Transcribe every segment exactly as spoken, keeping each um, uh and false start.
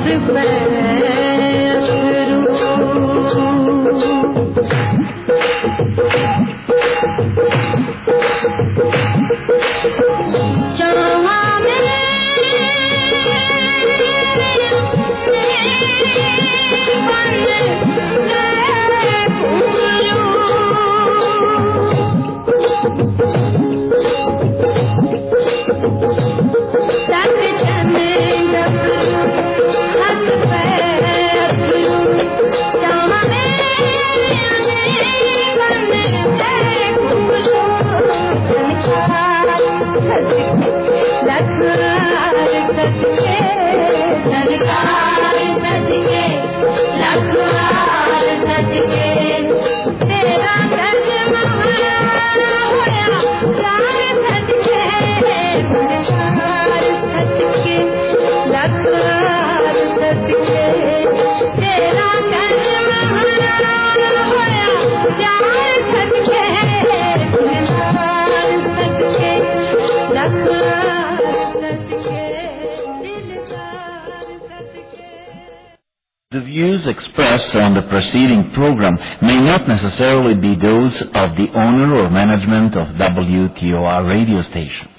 The views expressed on the preceding program may not necessarily be those of the owner or management of W T O R radio station.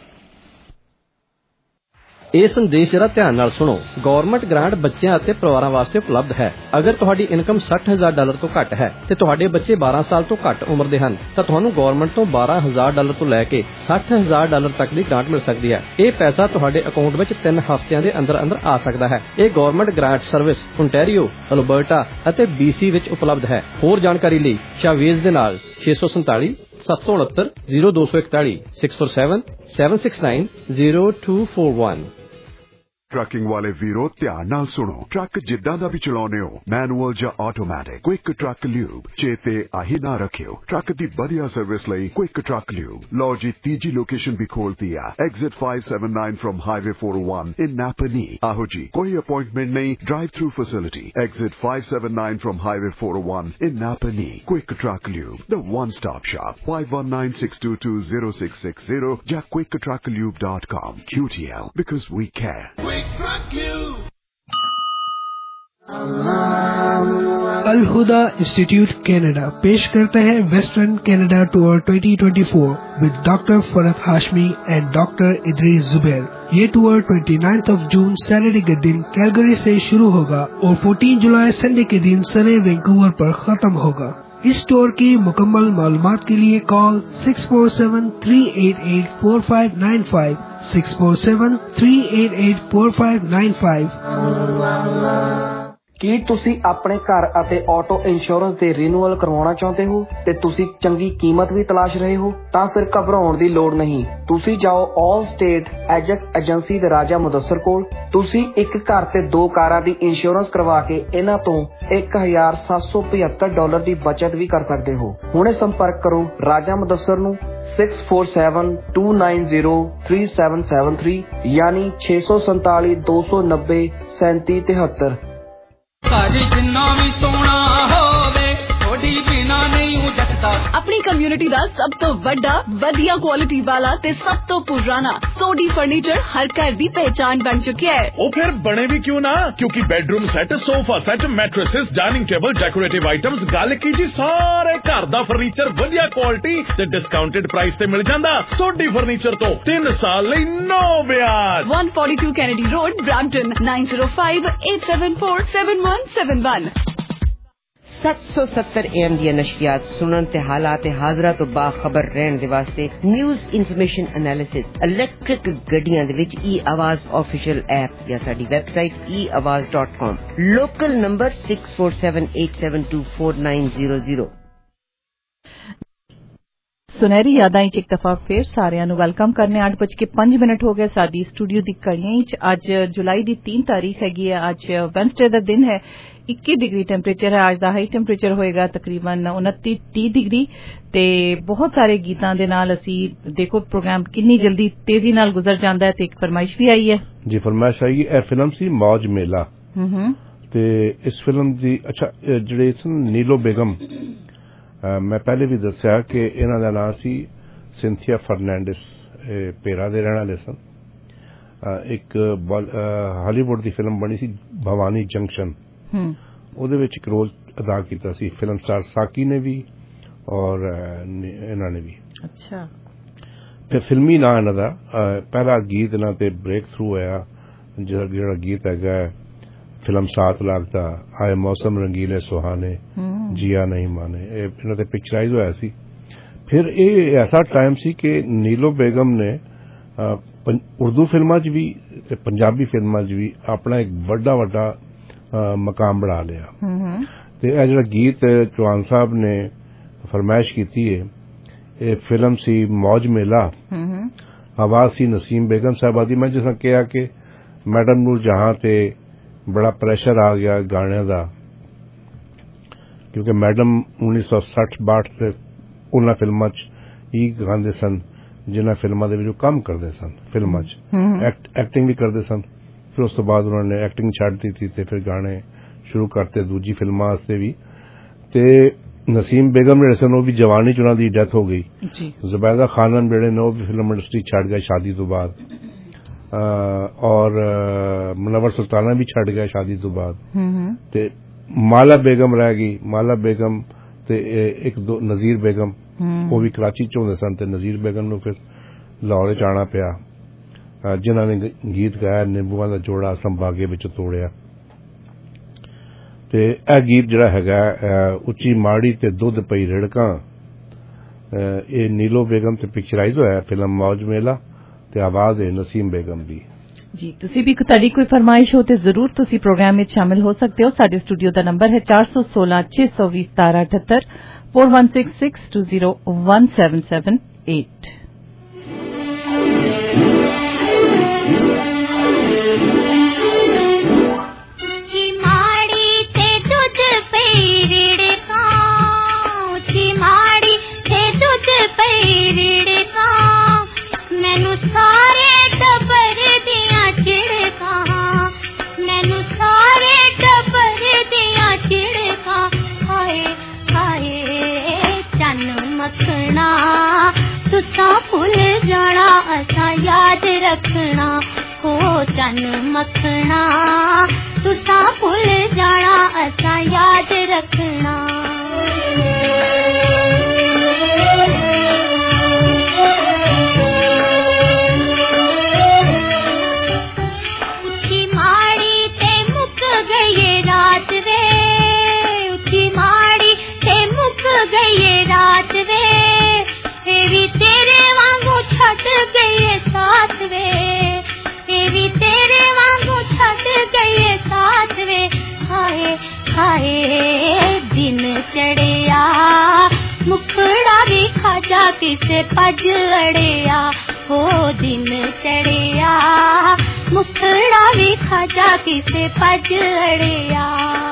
ਇਹ ਸੰਦੇਸ਼ ਜਰਾ ਧਿਆਨ ਨਾਲ ਸੁਣੋ। Government grant ਬੱਚਿਆਂ ਅਤੇ ਪਰਿਵਾਰਾਂ ਵਾਸਤੇ ਉਪਲਬਧ ਹੈ। ਅਗਰ ਤੁਹਾਡੀ ਇਨਕਮ ਸੱਠ ਹਜ਼ਾਰ ਡਾਲਰ ਤੋਂ ਘੱਟ ਹੈ ਤੇ ਤੁਹਾਡੇ ਬੱਚੇ ਬਾਰਾਂ ਸਾਲ ਤੋਂ ਘੱਟ ਉਮਰ ਦੇ ਹਨ ਤਾਂ ਤੁਹਾਨੂੰ ਗਵਰਨਮੈਂਟ ਤੋਂ ਬਾਰਾਂ ਹਜ਼ਾਰ ਡਾਲਰ ਤੋਂ ਲੈ ਕੇ ਸੱਠ ਹਜ਼ਾਰ ਡਾਲਰ ਤੱਕ ਦੀ ਗ੍ਰਾਂਟ ਮਿਲ ਸਕਦੀ ਹੈ। ਇਹ ਪੈਸਾ ਤੁਹਾਡੇ ਅਕਾਊਂਟ ਵਿੱਚ ਤਿੰਨ ਹਫ਼ਤਿਆਂ ਦੇ ਅੰਦਰ ਅੰਦਰ ਆ ਸਕਦਾ ਹੈ। ਇਹ government grant service Ontario, Alberta ਅਤੇ ਬੀ ਸੀ ਵਿੱਚ ਉਪਲਬਧ ਹੈ। ਹੋਰ ਜਾਣਕਾਰੀ ਲਈ ਸ਼ਾਵੇਜ਼ ਦੇ ਨਾਲ ਛੇ ਸੌ ਸੰਤਾਲੀ ਸੱਤ ਸੌ ਉਨੱਤਰ ਜ਼ੀਰੋ ਦੋ ਸੌ ਇਕਤਾਲੀ six four seven seven six nine zero two four one. Trucking ਵਾਲੇ ਵੀਰੋ ਧਿਆਨ ਨਾਲ ਸੁਣੋ। ਟਰੱਕ ਜਿੱਦਾਂ ਦਾ ਵੀ ਚਲਾਉਂਦੇ ਹੋ, ਮੈਨੂਅਲ ਜਾਂ ਆਟੋਮੈਟਿਕ, ਕੁਇਕ ਟਰੱਕ ਲਿਊਬ ਚੇਤੇ ਆਹੀ ਨਾ ਰੱਖਿਓ। ਟਰੱਕ ਦੀ ਵਧੀਆ ਸਰਵਿਸ ਲਈ ਕੁਇਕ ਟਰੱਕ ਲਿਊਬ। ਲਓ ਜੀ ਤੀਜੀ ਲੋਕੇਸ਼ਨ ਵੀ ਖੋਲਤੀ ਆ, exit five seventy-nine from highway four oh one in Napanee. ਆਹੋ ਜੀ, ਕੋਈ ਅਪਾਇੰਟਮੈਂਟ ਨਹੀਂ, drive through facility. Exit five seventy-nine from highway four oh one in Napanee. Quick truck lube, the one stop shop। five one nine six two two zero six six zero ਜਾਂ quick truck lube dot com। Q T L, because we care। Al Huda institute Canada पेश करते हैं western Canada tour twenty twenty-four with doctor Farhat Hashmi and doctor Idrees Zubair. ये tour twenty-ninth of June Saturday के दिन Calgary से शुरू होगा और fourteen जुलाई संडे के दिन सरे वैंकूवर पर खत्म होगा। इस टूर की मुकम्मल मालूमात के लिए call six four seven three eight eight four five nine five six four seven three eight eight four five nine five। ਕੀ ਤੁਸੀਂ ਆਪਣੇ ਘਰ ਅਤੇ ਆਟੋ ਇੰਸ਼ੋਰੈਂਸ ਦੇ ਰੀਨਿਊਅਲ ਕਰਵਾਉਣਾ ਚਾਹੁੰਦੇ ਹੋ ਤੇ ਤੁਸੀਂ ਚੰਗੀ ਕੀਮਤ ਵੀ ਤਲਾਸ਼ ਰਹੇ ਹੋ? ਤਾਂ ਫਿਰ ਘਬਰਾਉਣ ਦੀ ਲੋੜ ਨਹੀਂ। ਤੁਸੀਂ ਜਾਓ ਆਲ ਸਟੇਟ ਐਜੈਕਸ ਏਜੰਸੀ ਦੇ ਰਾਜਾ ਮੁਦੱਸਰ ਕੋਲ। ਤੁਸੀਂ ਇੱਕ ਘਰ ਤੇ ਦੋ ਕਾਰਾਂ ਦੀ ਇੰਸ਼ੋਰੈਂਸ ਕਰਵਾ ਕੇ ਇਹਨਾਂ ਤੋਂ ਇੱਕ ਹਜ਼ਾਰ ਸੱਤ ਸੌ ਪਝੱਤਰ ਡਾਲਰ ਦੀ ਬਚਤ ਵੀ ਕਰ ਸਕਦੇ ਹੋ। ਹੁਣੇ ਸੰਪਰਕ ਕਰੋ ਰਾਜਾ ਮੁਦੱਸਰ ਨੂੰ six four seven two nine zero three seven seven three ਯਾਨੀ ਛੇ ਸੌ ਸੰਤਾਲੀ ਦੋ ਸੌ ਨੱਬੇ ਸੈਂਤੀ ਤਿਹੱਤਰ। ਜਿੰਨਾ ਵੀ ਸੋਹਣਾ ਹੋਵੇ ਥੋੜੀ ਬਿਨਾ ਨਹੀਂ ਜੱਟਦਾ। ਆਪਣੀ ਕਮਿਊਨਿਟੀ ਦਾ ਸਭ ਤੋਂ ਵੱਡਾ ਵਧੀਆ ਕੁਆਲਿਟੀ ਵਾਲਾ ਤੇ ਸਭ ਤੋਂ ਪੁਰਾਣਾ ਸੋਡੀ ਫਰਨੀਚਰ ਹਰ ਘਰ ਦੀ ਪਹਿਚਾਨ ਬਣ ਚੁੱਕਿਆ ਹੈ। ਉਹ ਫਿਰ ਬਣੇ ਵੀ ਕਿਉਂ ਨਾ, ਕਿਉਂਕਿ bedroom set, sofa set, mattresses, dining table, decorative items, ਗੱਲ ਕੀ ਜੀ ਸਾਰੇ ਘਰ ਦਾ ਫਰਨੀਚਰ ਵਧੀਆ ਕੁਆਲਿਟੀ ਤੇ ਡਿਸਕਾਊਂਟਡ ਪ੍ਰਾਈਸ ਤੇ ਮਿਲ ਜਾਂਦਾ। ਸੋਡੀ ਫਰਨੀਚਰ ਤੋਂ ਤਿੰਨ ਸਾਲ ਲਈ ਨੋ ਵਿਆਜ। one forty-two Kennedy Road, Brampton nine zero five eight seven four seven one seven one। सत्त सौ सत्तर ए एम ਦੀਆਂ ਨਸ਼ਰੀਆਤ ਸੁਣਨ ਤੇ ਹਾਲਾਤ ਹਾਜ਼ਰਾ ਤੋਂ ਬਾਖਬਰ ਰਹਿਣ ਦੇ ਵਾਸਤੇ ਨਿਊਜ਼ ਇਨਫੋਰਮੇਸ਼ਨ ਐਨਾਲਿਸਿਸ ਇਲੈਕਟ੍ਰਿਕ ਗੱਡੀਆਂ ਦੇ ਵਿੱਚ ਈ ਆਵਾਜ਼ ਆਫੀਸ਼ੀਅਲ ਐਪ ਜਾਂ ਸਾਡੀ website e awaz dot com। Local number six four seven eight seven two four nine zero zero। ਸੁਨਹਿਰੀ ਯਾਦਾਂ ਵਿੱਚ ਇੱਕ ਦਫਾ ਫੇਰ ਸਾਰਿਆਂ ਨੂੰ ਵੈਲਕਮ ਕਰਨੇ। ਅੱਠ ਵਜ ਕੇ ਪੰਜ ਮਿੰਟ ਹੋ ਗਏ ਸਾਡੀ ਸਟੂਡੀਓ ਦੀ ਘੜੀਆਂ ਵਿੱਚ। ਅੱਜ ਜੁਲਾਈ ਦੀ तीन ਤਾਰੀਖ ਹੈਗੀ ਹੈ। ਅੱਜ ਵੈਨਸਡੇ ਦਾ ਦਿਨ ਹੈ। ਇੱਕੀ ਡਿਗਰੀ ਟੈਂਪਰੇਚਰ ਹੈ। ਅੱਜ ਦਾ ਹਾਈ ਟੈਂਪਰੇਚਰ ਹੋਏਗਾ ਤਕਰੀਬਨ ਉਨੱਤੀ ਤੀਹ ਡਿਗਰੀ ਤੇ ਬਹੁਤ ਸਾਰੇ ਗੀਤਾਂ ਦੇ ਨਾਲ ਅਸੀਂ ਦੇਖੋ ਪ੍ਰੋਗਰਾਮ ਕਿੰਨੀ ਜਲਦੀ ਤੇਜ਼ੀ ਨਾਲ ਗੁਜ਼ਰ ਜਾਂਦਾ ਹੈ। ਤੇ ਇੱਕ ਫਰਮਾਇਸ਼ ਵੀ ਆਈ ਹੈ ਜੀ। ਫਰਮਾਇਸ਼ ਆਈ ਇਹ ਫਿਲਮ ਸੀ ਮੌਜ ਮੇਲਾ ਤੇ ਇਸ ਫਿਲਮ ਦੀ ਅੱਛਾ ਜਿਹੜੇ ਨੀਲੋ ਬੇਗਮ ਮੈਂ ਪਹਿਲੇ ਵੀ ਦੱਸਿਆ ਕਿ ਇਹਨਾਂ ਦਾ ਨਾਂ ਸੀ ਸਿੰਥੀਆ ਫਰਨੈਂਡਿਸ, ਪੇਰਾ ਦੇ ਰਹਿਣ ਵਾਲੇ ਸਨ। ਇੱਕ ਹਾਲੀਵੁੱਡ ਦੀ ਫਿਲਮ ਬਣੀ ਸੀ ਭਵਾਨੀ ਜੰਕਸ਼ਨ, ਉਹਦੇ ਵਿੱਚ ਇੱਕ ਰੋਲ ਅਦਾ ਕੀਤਾ ਸੀ ਫਿਲਮ ਸਟਾਰ ਸਾਕੀ ਨੇ ਵੀ ਔਰ ਇਹਨਾਂ ਨੇ ਵੀ। ਅੱਛਾ। ਤੇ ਫਿਲਮੀ ਨਾਂ ਇਹਨਾਂ ਦਾ ਪਹਿਲਾ ਗੀਤ ਇਹਨਾਂ ਤੇ ਬ੍ਰੇਕ ਥਰੂ ਹੋਇਆ, ਜਿਹੜਾ ਗੀਤ ਹੈਗਾ ਫਿਲਮ ਸਾਤ ਲੱਖ ਦਾ, ਆਏ ਮੌਸਮ ਰੰਗੀਲੇ ਸੁਹਾਨੇ ਜੀਆ ਨਹੀਂ ਮਾਨੇ, ਇਹ ਇਹਨਾਂ ਤੇ ਪਿਕਚਰਾਈਜ਼ ਹੋਇਆ ਸੀ। ਫਿਰ ਇਹ ਐਸਾ ਟਾਈਮ ਸੀ ਕਿ ਨੀਲੋ ਬੇਗਮ ਨੇ ਉਰਦੂ ਫਿਲਮਾਂ 'ਚ ਵੀ ਤੇ ਪੰਜਾਬੀ ਫਿਲਮਾਂ 'ਚ ਵੀ ਆਪਣਾ ਇੱਕ ਵੱਡਾ ਵੱਡਾ ਮਕਾਮ ਬਣਾ ਲਿਆ। ਤੇ ਇਹ ਜਿਹੜਾ ਗੀਤ ਚੌਹਾਨ ਸਾਹਿਬ ਨੇ ਫਰਮਾਇਸ਼ ਕੀਤੀ ਹੈ, ਇਹ ਫਿਲਮ ਸੀ ਮੌਜ ਮੇਲਾ, ਆਵਾਜ਼ ਸੀ ਨਸੀਮ ਬੇਗਮ ਸਾਹਿਬਾ ਦੀ। ਮੈਂ ਜਿਸ ਕਿਹਾ ਕਿ ਮੈਡਮ ਨੂਰ ਜਹਾਂ ਤੇ ਬੜਾ ਪ੍ਰੈਸ਼ਰ ਆ ਗਿਆ ਗਾਣਿਆਂ ਦਾ, ਕਿਉਂਕਿ ਮੈਡਮ ਉੱਨੀ ਸੌ ਸੱਠ ਬਾਹਠ ਤੇ ਉਹਨਾਂ ਫਿਲਮਾਂ 'ਚ ਹੀ ਗਾਉਂਦੇ ਸਨ ਜਿਨ੍ਹਾਂ ਫਿਲਮਾਂ ਦੇ ਵਿੱਚ ਉਹ ਕੰਮ ਕਰਦੇ ਸਨ, ਫਿਲਮਾਂ 'ਚ ਐਕਟਿੰਗ ਵੀ ਕਰਦੇ ਸਨ। ਫਿਰ ਉਸ ਤੋਂ ਬਾਅਦ ਉਹਨਾਂ ਨੇ ਐਕਟਿੰਗ ਛੱਡ ਦਿੱਤੀ ਤੇ ਫਿਰ ਗਾਣੇ ਸ਼ੁਰੂ ਕਰਤੇ ਦੂਜੀ ਫਿਲਮਾਂ ਵਾਸਤੇ ਵੀ। ਤੇ ਨਸੀਮ ਬੇਗਮ ਜਿਹੜੇ ਸਨ ਉਹ ਵੀ ਜਵਾਨੀ 'ਚ ਉਹਨਾਂ ਦੀ ਡੈਥ ਹੋ ਗਈ। ਜ਼ੁਬੈਦਾ ਖਾਨਮ ਜਿਹੜੇ ਨੇ ਉਹ ਵੀ ਫਿਲਮ ਇੰਡਸਟਰੀ ਛੱਡ ਗਏ ਸ਼ਾਦੀ ਤੋਂ ਬਾਅਦ, ਔਰ ਮੁਨੱਵਰ ਸੁਲਤਾਨਾ ਵੀ ਛੱਡ ਗਿਆ ਸ਼ਾਦੀ ਤੋਂ ਬਾਅਦ। ਤੇ ਮਾਲਾ ਬੇਗਮ ਰਹਿ ਗਈ, ਮਾਲਾ ਬੇਗਮ ਤੇ ਇੱਕ ਦੋ ਨਜ਼ੀਰ ਬੇਗਮ, ਉਹ ਵੀ ਕਰਾਚੀ 'ਚ ਹੁੰਦੇ ਸਨ ਤੇ ਨਜ਼ੀਰ ਬੇਗਮ ਨੂੰ ਫਿਰ ਲਾਹੌਰ 'ਚ ਆਉਣਾ ਪਿਆ, ਜਿਨ੍ਹਾਂ ਨੇ ਗੀਤ ਗਾਇਆ ਨਿੰਬੂਆਂ ਦਾ ਜੋੜਾ ਸੰਭਾਗੇ ਵਿੱਚ ਤੋੜਿਆ। ਤੇ ਇਹ ਗੀਤ ਜਿਹੜਾ ਹੈਗਾ ਉੱਚੀ ਮਾੜੀ ਤੇ ਦੁੱਧ ਪਈ ਰਿੜਕਾਂ, ਇਹ ਨੀਲੋ ਬੇਗਮ ਤੇ ਪਿਕਚਰਾਈਜ਼ ਹੋਇਆ ਫਿਲਮ ਮੌਜ ਮੇਲਾ ਤੇ ਆਵਾਜ਼ ਹੈ ਨਸੀਮ ਬੇਗਮ ਦੀ। ਜੀ ਤੁਸੀਂ ਵੀ ਤੁਹਾਡੀ ਕੋਈ ਫਰਮਾਇਸ਼ ਹੋ ਤੇ ਜ਼ਰੂਰ ਤੁਸੀਂ ਪ੍ਰੋਗਰਾਮ ਵਿੱਚ ਸ਼ਾਮਿਲ ਹੋ ਸਕਦੇ ਹੋ। ਸਾਡੇ ਸਟੂਡੀਓ ਦਾ ਨੰਬਰ ਹੈ ਚਾਰ ਸੌ ਸੋਲਾਂ ਛੇ ਸੌ ਵੀਹ ਸਤਾਰਾਂ ਅਠੱਤਰ four one six six two zero one seven seven eight। ਮੈਨੂੰ ਸਾਰੇ ਟੱਬਰ ਦੀਆਂ ਚਿੜਕਾਂ, ਮੈਨੂੰ ਸਾਰੇ ਟੱਬਰ ਦੀਆਂ ਚਿੜਕਾਂ, ਹਾਏ ਹਾਏ ਚੰਨ ਮੱਖਣਾ ਤੁਸਾਂ ਭੁੱਲ ਜਾਣਾ ਅਸਾਂ ਯਾਦ ਰੱਖਣਾ, ਹੋ ਚੰਨ ਮੱਖਣਾ ਤੁਸਾਂ ਭੁੱਲ ਜਾਣਾ ਅਸਾਂ ਯਾਦ ਰੱਖਣਾ। ਰਾਤ ਵੇ ਇਹ ਵੀ ਤੇਰੇ ਵਾਂਗੂ ਛੱਡ ਗਈ ਸਾਥ ਵੇ, ਇਹ ਵੀ ਤੇਰੇ ਵਾਂਗੂ ਛੱਡ ਗਈ ਸਾਥ ਵੇ, ਹਾਏ ਹਾਏ ਦਿਨ ਚੜਿਆ ਮੁਖੜਾ ਵੀ ਖਾਜਾ ਕਿਸੇ ਪੱਜ ਅੜਿਆ, ਹੋ ਦਿਨ ਚੜਿਆ ਮੁਖੜਾ ਵੀ ਖਾਜਾ ਕਿਸੇ ਪੱਜ ਅੜਿਆ।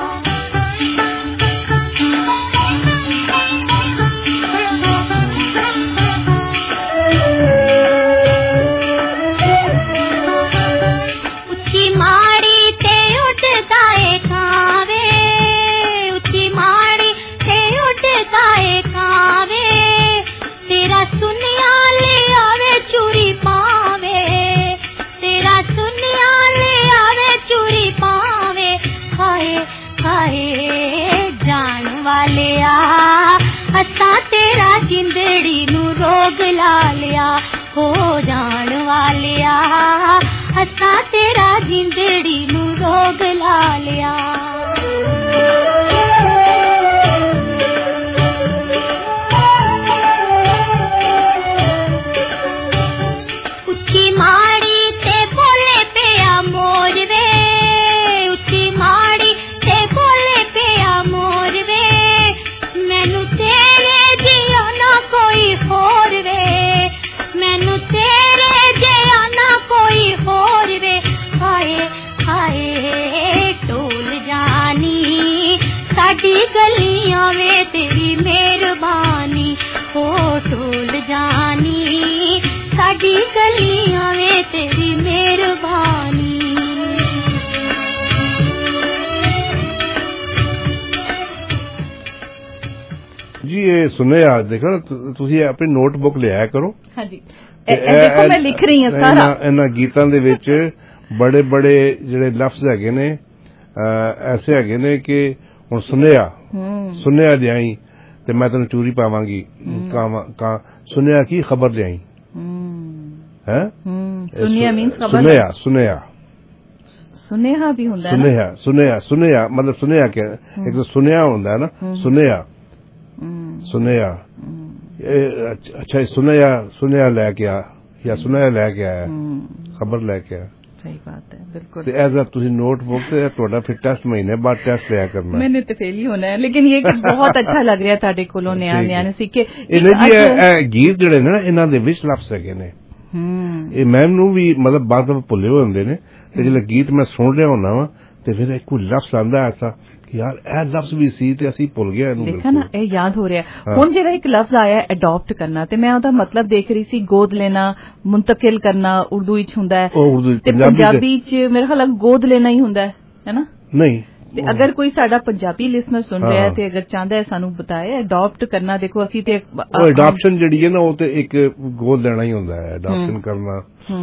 ਅਸਾਂ ਤੇਰਾ ਜਿੰਦੜੀ ਨੂੰ ਰੋਗ ਲਾ ਲਿਆ, ਹੋ ਜਾਣ ਵਾਲਿਆ ਅਸਾਂ ਤੇਰਾ ਜਿੰਦੜੀ ਨੂੰ ਰੋਗ ਲਾ ਲਿਆ। ਉੱਚੀ ਮਾੜੀ ਤੇ ਬੋਲੇ ਪਿਆ ਮੋਰ ਵੇ, ਉੱਚੀ ਮਾੜੀ ਤੇ ਬੋਲੇ ਪਿਆ ਮੋਰ ਵੇ, ਮੈਨੂੰ ਤੇਰੇ ਜਿਹਾ ਨਾ ਕੋਈ ਹੋਰ ਵੇ, ਮੈਨੂੰ ਤੇਰੇ ਜਿਹਾ ਨਾ ਕੋਈ ਹੋਰ ਵੇ, ਹਾਏ ਹਾਏ ਢੋਲ ਜਾਨੀ ਸਾਡੀ ਗਲੀਆਂ ਵੇ ਤੇਰੀ ਮਿਹਰਬਾਨੀ, ਹੋ ਢੋਲ ਜਾਨੀ ਸਾਡੀ ਗਲੀਆਂ ਵੇ ਤੇਰੀ ਮਿਹਰਬਾਨੀ। ਜੀ ਇਹ ਸੁਣਿਆ ਦੇਖੋ ਤੁਸੀਂ ਆਪਣੀ ਨੋਟਬੁੱਕ ਲਿਆਇਆ ਕਰੋ। ਹਾਂਜੀ। ਦੇਖੋ ਮੈਂ ਲਿਖ ਰਹੀ ਹਾਂ ਸਾਰਾ ਇਹਨਾਂ ਗੀਤਾਂ ਦੇ ਵਿੱਚ ਬੜੇ ਬੜੇ ਜਿਹੜੇ ਲਫ਼ਜ਼ ਹੈਗੇ ਨੇ ਐਸੇ ਹੈਗੇ ਨੇ ਕਿ ਹੁਣ ਸੁਨਿਆ ਸੁਨਿਆ ਲਿਆਈ ਤੇ ਮੈਂ ਤੈਨੂੰ ਚੂਰੀ ਪਾਵਾਂਗੀ ਕਾਂ ਸੁਨਿਆ ਕੀ ਖਬਰ ਲਿਆਈ ਹੈ ਸੁਨਿਆ ਮੀਨਸ ਖਬਰ ਸੁਨਿਆ ਸੁਨਿਆ ਸੁਨੇਹਾ ਵੀ ਹੁੰਦਾ ਹੈ ਸੁਨੇਹਾ ਸੁਨੇਹਾ ਸੁਨੇਹਾ ਮਤਲਬ ਸੁਨੇਹਾ ਕਿ ਇੱਕ ਤਾਂ ਸੁਨਿਆ ਹੁੰਦਾ ਹੈ ਨਾ ਸੁਨੇਹਾ ਸੁਨੇਹਾ ਅੱਛਾ ਸੁਨੇਹਾ ਸੁਨੇਹਾ ਲੈ ਕੇ ਆ ਜਾਂ ਸੁਨੇਹਾ ਲੈ ਕੇ ਆਇਆ ਖਬਰ ਲੈ ਕੇ ਆਇਆ ਸਹੀ ਬਾਤ ਹੈ ਬਿਲकुल ਤੇ ਐਜ਼ ਅ ਤੁਸੀਂ ਨੋਟਬੁੱਕ ਤੇ ਤੁਹਾਡਾ ਫਿਰ ਟੈਸਟ ਮਹੀਨੇ ਬਾਅਦ ਟੈਸਟ ਲਿਆ ਕਰਨਾ मैंने तो फेल ही होना है लेकिन ये बहुत अच्छा लग रहा है ਤੁਹਾਡੇ ਕੋਲੋਂ ਨਿਆ ਨਿਆ ਨੇ ਸਿੱਕੇ ਇਹਨਾਂ ਦੀ ਗੀਤ ਜਿਹੜੇ ਨੇ ਨਾ ਇਹਨਾਂ ਦੇ ਵਿੱਚ ਲਫ਼ਜ਼ ਹੈਗੇ ਨੇ ਇਹ ਮੈਨੂੰ ਵੀ ਮਤਲਬ ਬਾਅਦ ਵਿੱਚ ਭੁੱਲੇ ਹੋਏ ਹੁੰਦੇ ਨੇ ਤੇ ਜਦੋਂ ਗੀਤ ਮੈਂ ਸੁਣ ਰਿਹਾ ਹੁੰਦਾ ਵਾ ਤੇ ਫਿਰ ਇੱਕ ਲਫ਼ਜ਼ ਆਂਦਾ ਐਸਾ ਕਿ ਯਾਰ ਇਹ ਲਫ਼ਜ਼ ਵੀ ਸੀ ਤੇ ਅਸੀਂ ਭੁੱਲ ਗਏ ਇਹਨੂੰ ਦੇਖਾ ਨਾ ਇਹ ਯਾਦ ਹੋ ਰਿਹਾ ਹੁਣ ਜਿਹੜਾ ਇੱਕ ਲਫ਼ਜ਼ ਆਇਆ ਅਡਾਪਟ ਕਰਨਾ ਤੇ ਮੈਂ ਉਹਦਾ ਮਤਲਬ ਦੇਖ ਰਹੀ ਸੀ ਗੋਦ ਲੈਣਾ ਮੁੰਤਕਿਲ ਕਰਨਾ ਉਰਦੂ ਵਿੱਚ ਹੁੰਦਾ ਹੈ ਤੇ ਪੰਜਾਬੀ ਵਿੱਚ ਮੇਰੇ ਖਿਆਲ ਗੋਦ ਲੈਣਾ ਹੀ ਹੁੰਦਾ ਹੈ ਨਾ ਨਹੀਂ ਤੇ ਅਗਰ ਕੋਈ ਸਾਡਾ ਪੰਜਾਬੀ ਲਿਸਨਰ ਸੁਣ ਰਿਹਾ ਹੈ ਤੇ ਅਗਰ ਚਾਹੁੰਦਾ ਹੈ ਸਾਨੂੰ ਬਤਾਏ ਅਡਾਪਟ ਕਰਨਾ ਦੇਖੋ ਅਸੀਂ ਤੇ ਉਹ ਅਡਾਪਸ਼ਨ ਜਿਹੜੀ ਹੈ ਨਾ ਉਹ ਤੇ ਇੱਕ ਗੋਦ ਲੈਣਾ ਹੀ ਹੁੰਦਾ ਹੈ ਅਡਾਪਸ਼ਨ ਕਰਨਾ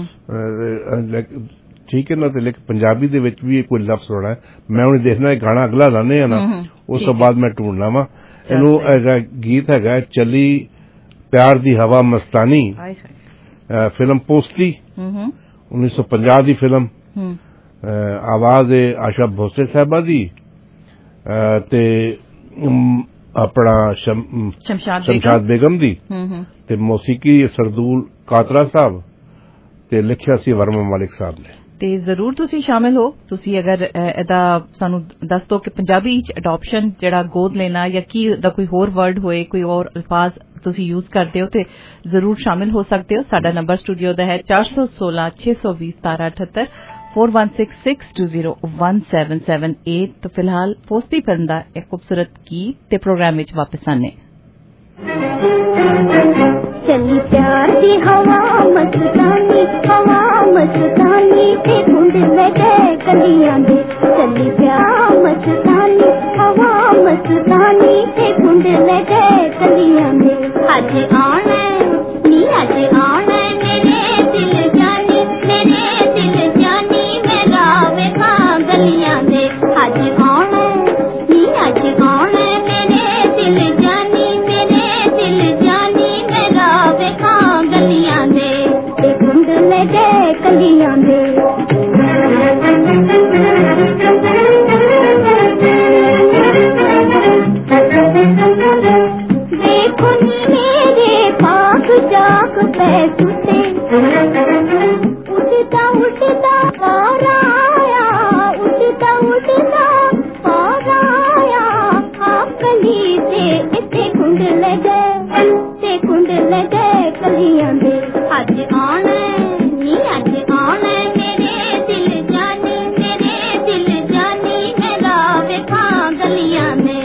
ਠੀਕ ਹੈ ਨਾ ਤੇ ਲੇਕਿਨ ਪੰਜਾਬੀ ਦੇ ਵਿੱਚ ਵੀ ਕੋਈ ਲਫ਼ਜ਼ ਹੋਣਾ ਹੈ ਮੈਂ ਹੁਣ ਦੇਖਣਾ ਇਹ ਗਾਣਾ ਅਗਲਾ ਲਾਣੇ ਆ ਨਾ ਉਸ ਤੋਂ ਬਾਅਦ ਮੈਂ ਢੂੰਢਣਾ ਵਾ ਇਹਨੂੰ ਗੀਤ ਹੈਗਾ ਚੱਲੀ ਪਿਆਰ ਦੀ ਹਵਾ ਮਸਤਾਨੀ ਫਿਲਮ ਪੋਸਟਲੀ ਉੱਨੀ ਸੌ ਪੰਜਾਹ ਦੀ ਫਿਲਮ ਆਵਾਜ਼ ਹੈ ਆਸ਼ਾ ਭੋਸਲੇ ਸਾਹਿਬਾ ਦੀ ਤੇ ਆਪਣਾ ਸ਼ਮਸ਼ਾਦ ਬੇਗਮ ਦੀ ਤੇ ਮੌਸੀਕੀ ਸਰਦੂਲ ਕਾਤਰਾ ਸਾਹਿਬ ਤੇ ਲਿਖਿਆ ਸੀ ਵਰਮਾ ਮਾਲਿਕ ਸਾਹਿਬ ਨੇ ਤੇ ਜ਼ਰੂਰ ਤੁਸੀਂ ਸ਼ਾਮਿਲ ਹੋ ਤੁਸੀਂ ਅਗਰ ਇਹਦਾ ਸਾਨੂੰ ਦੱਸ ਦਿਓ ਕਿ ਪੰਜਾਬੀ ਵਿੱਚ ਅਡਾਪਸ਼ਨ ਜਿਹੜਾ ਗੋਦ ਲੈਣਾ ਜਾਂ ਕੀ ਦਾ ਕੋਈ ਹੋਰ ਵਰਡ ਹੋਏ ਕੋਈ ਹੋਰ ਅਲਫਾਜ਼ ਤੁਸੀਂ ਯੂਜ਼ ਕਰਦੇ ਹੋ ਤੇ ਜ਼ਰੂਰ ਸ਼ਾਮਿਲ ਹੋ ਸਕਦੇ ਹੋ ਸਾਡਾ ਨੰਬਰ ਸਟੂਡੀਓ ਦਾ ਹੈ ਚਾਰ ਸੌ ਸੋਲਾਂ ਛੇ ਸੌ ਵੀਹ ਸਤਾਰਾਂ ਅਠੱਤਰ four one six six two zero one seven seven eight तो फिलहाल पोस्ती फिल्म का एक खूबसूरत गीत ते प्रोग्राम विच वापस आने चली प्यार दी हवा मस्तानी हवा मस्तानी ते गुंड लगे कलियां दे चली प्यार मस्तानी हवा मस्तानी ते गुंड लगे कलियां दे अज आना नी अज आना मेरे दिल जानी मेरे दिल जानी मेरा वेखा गलियां दे अज आना नी अज आना मेरे दिल जानी मेरे दिल जानी मेरा वेखा गलियां दे ते गुंड लगे कलियां दे देखो नी मेरे पास जाग पे सुते उठता उठता पार आया उठता उठता पार आया आप कली से इतने कुंड लगे ते कुंड लगे कलियां दे अज आना नी अज आना मेरे दिल जानी मेरे दिल जानी मेरा वेखा गलियां दे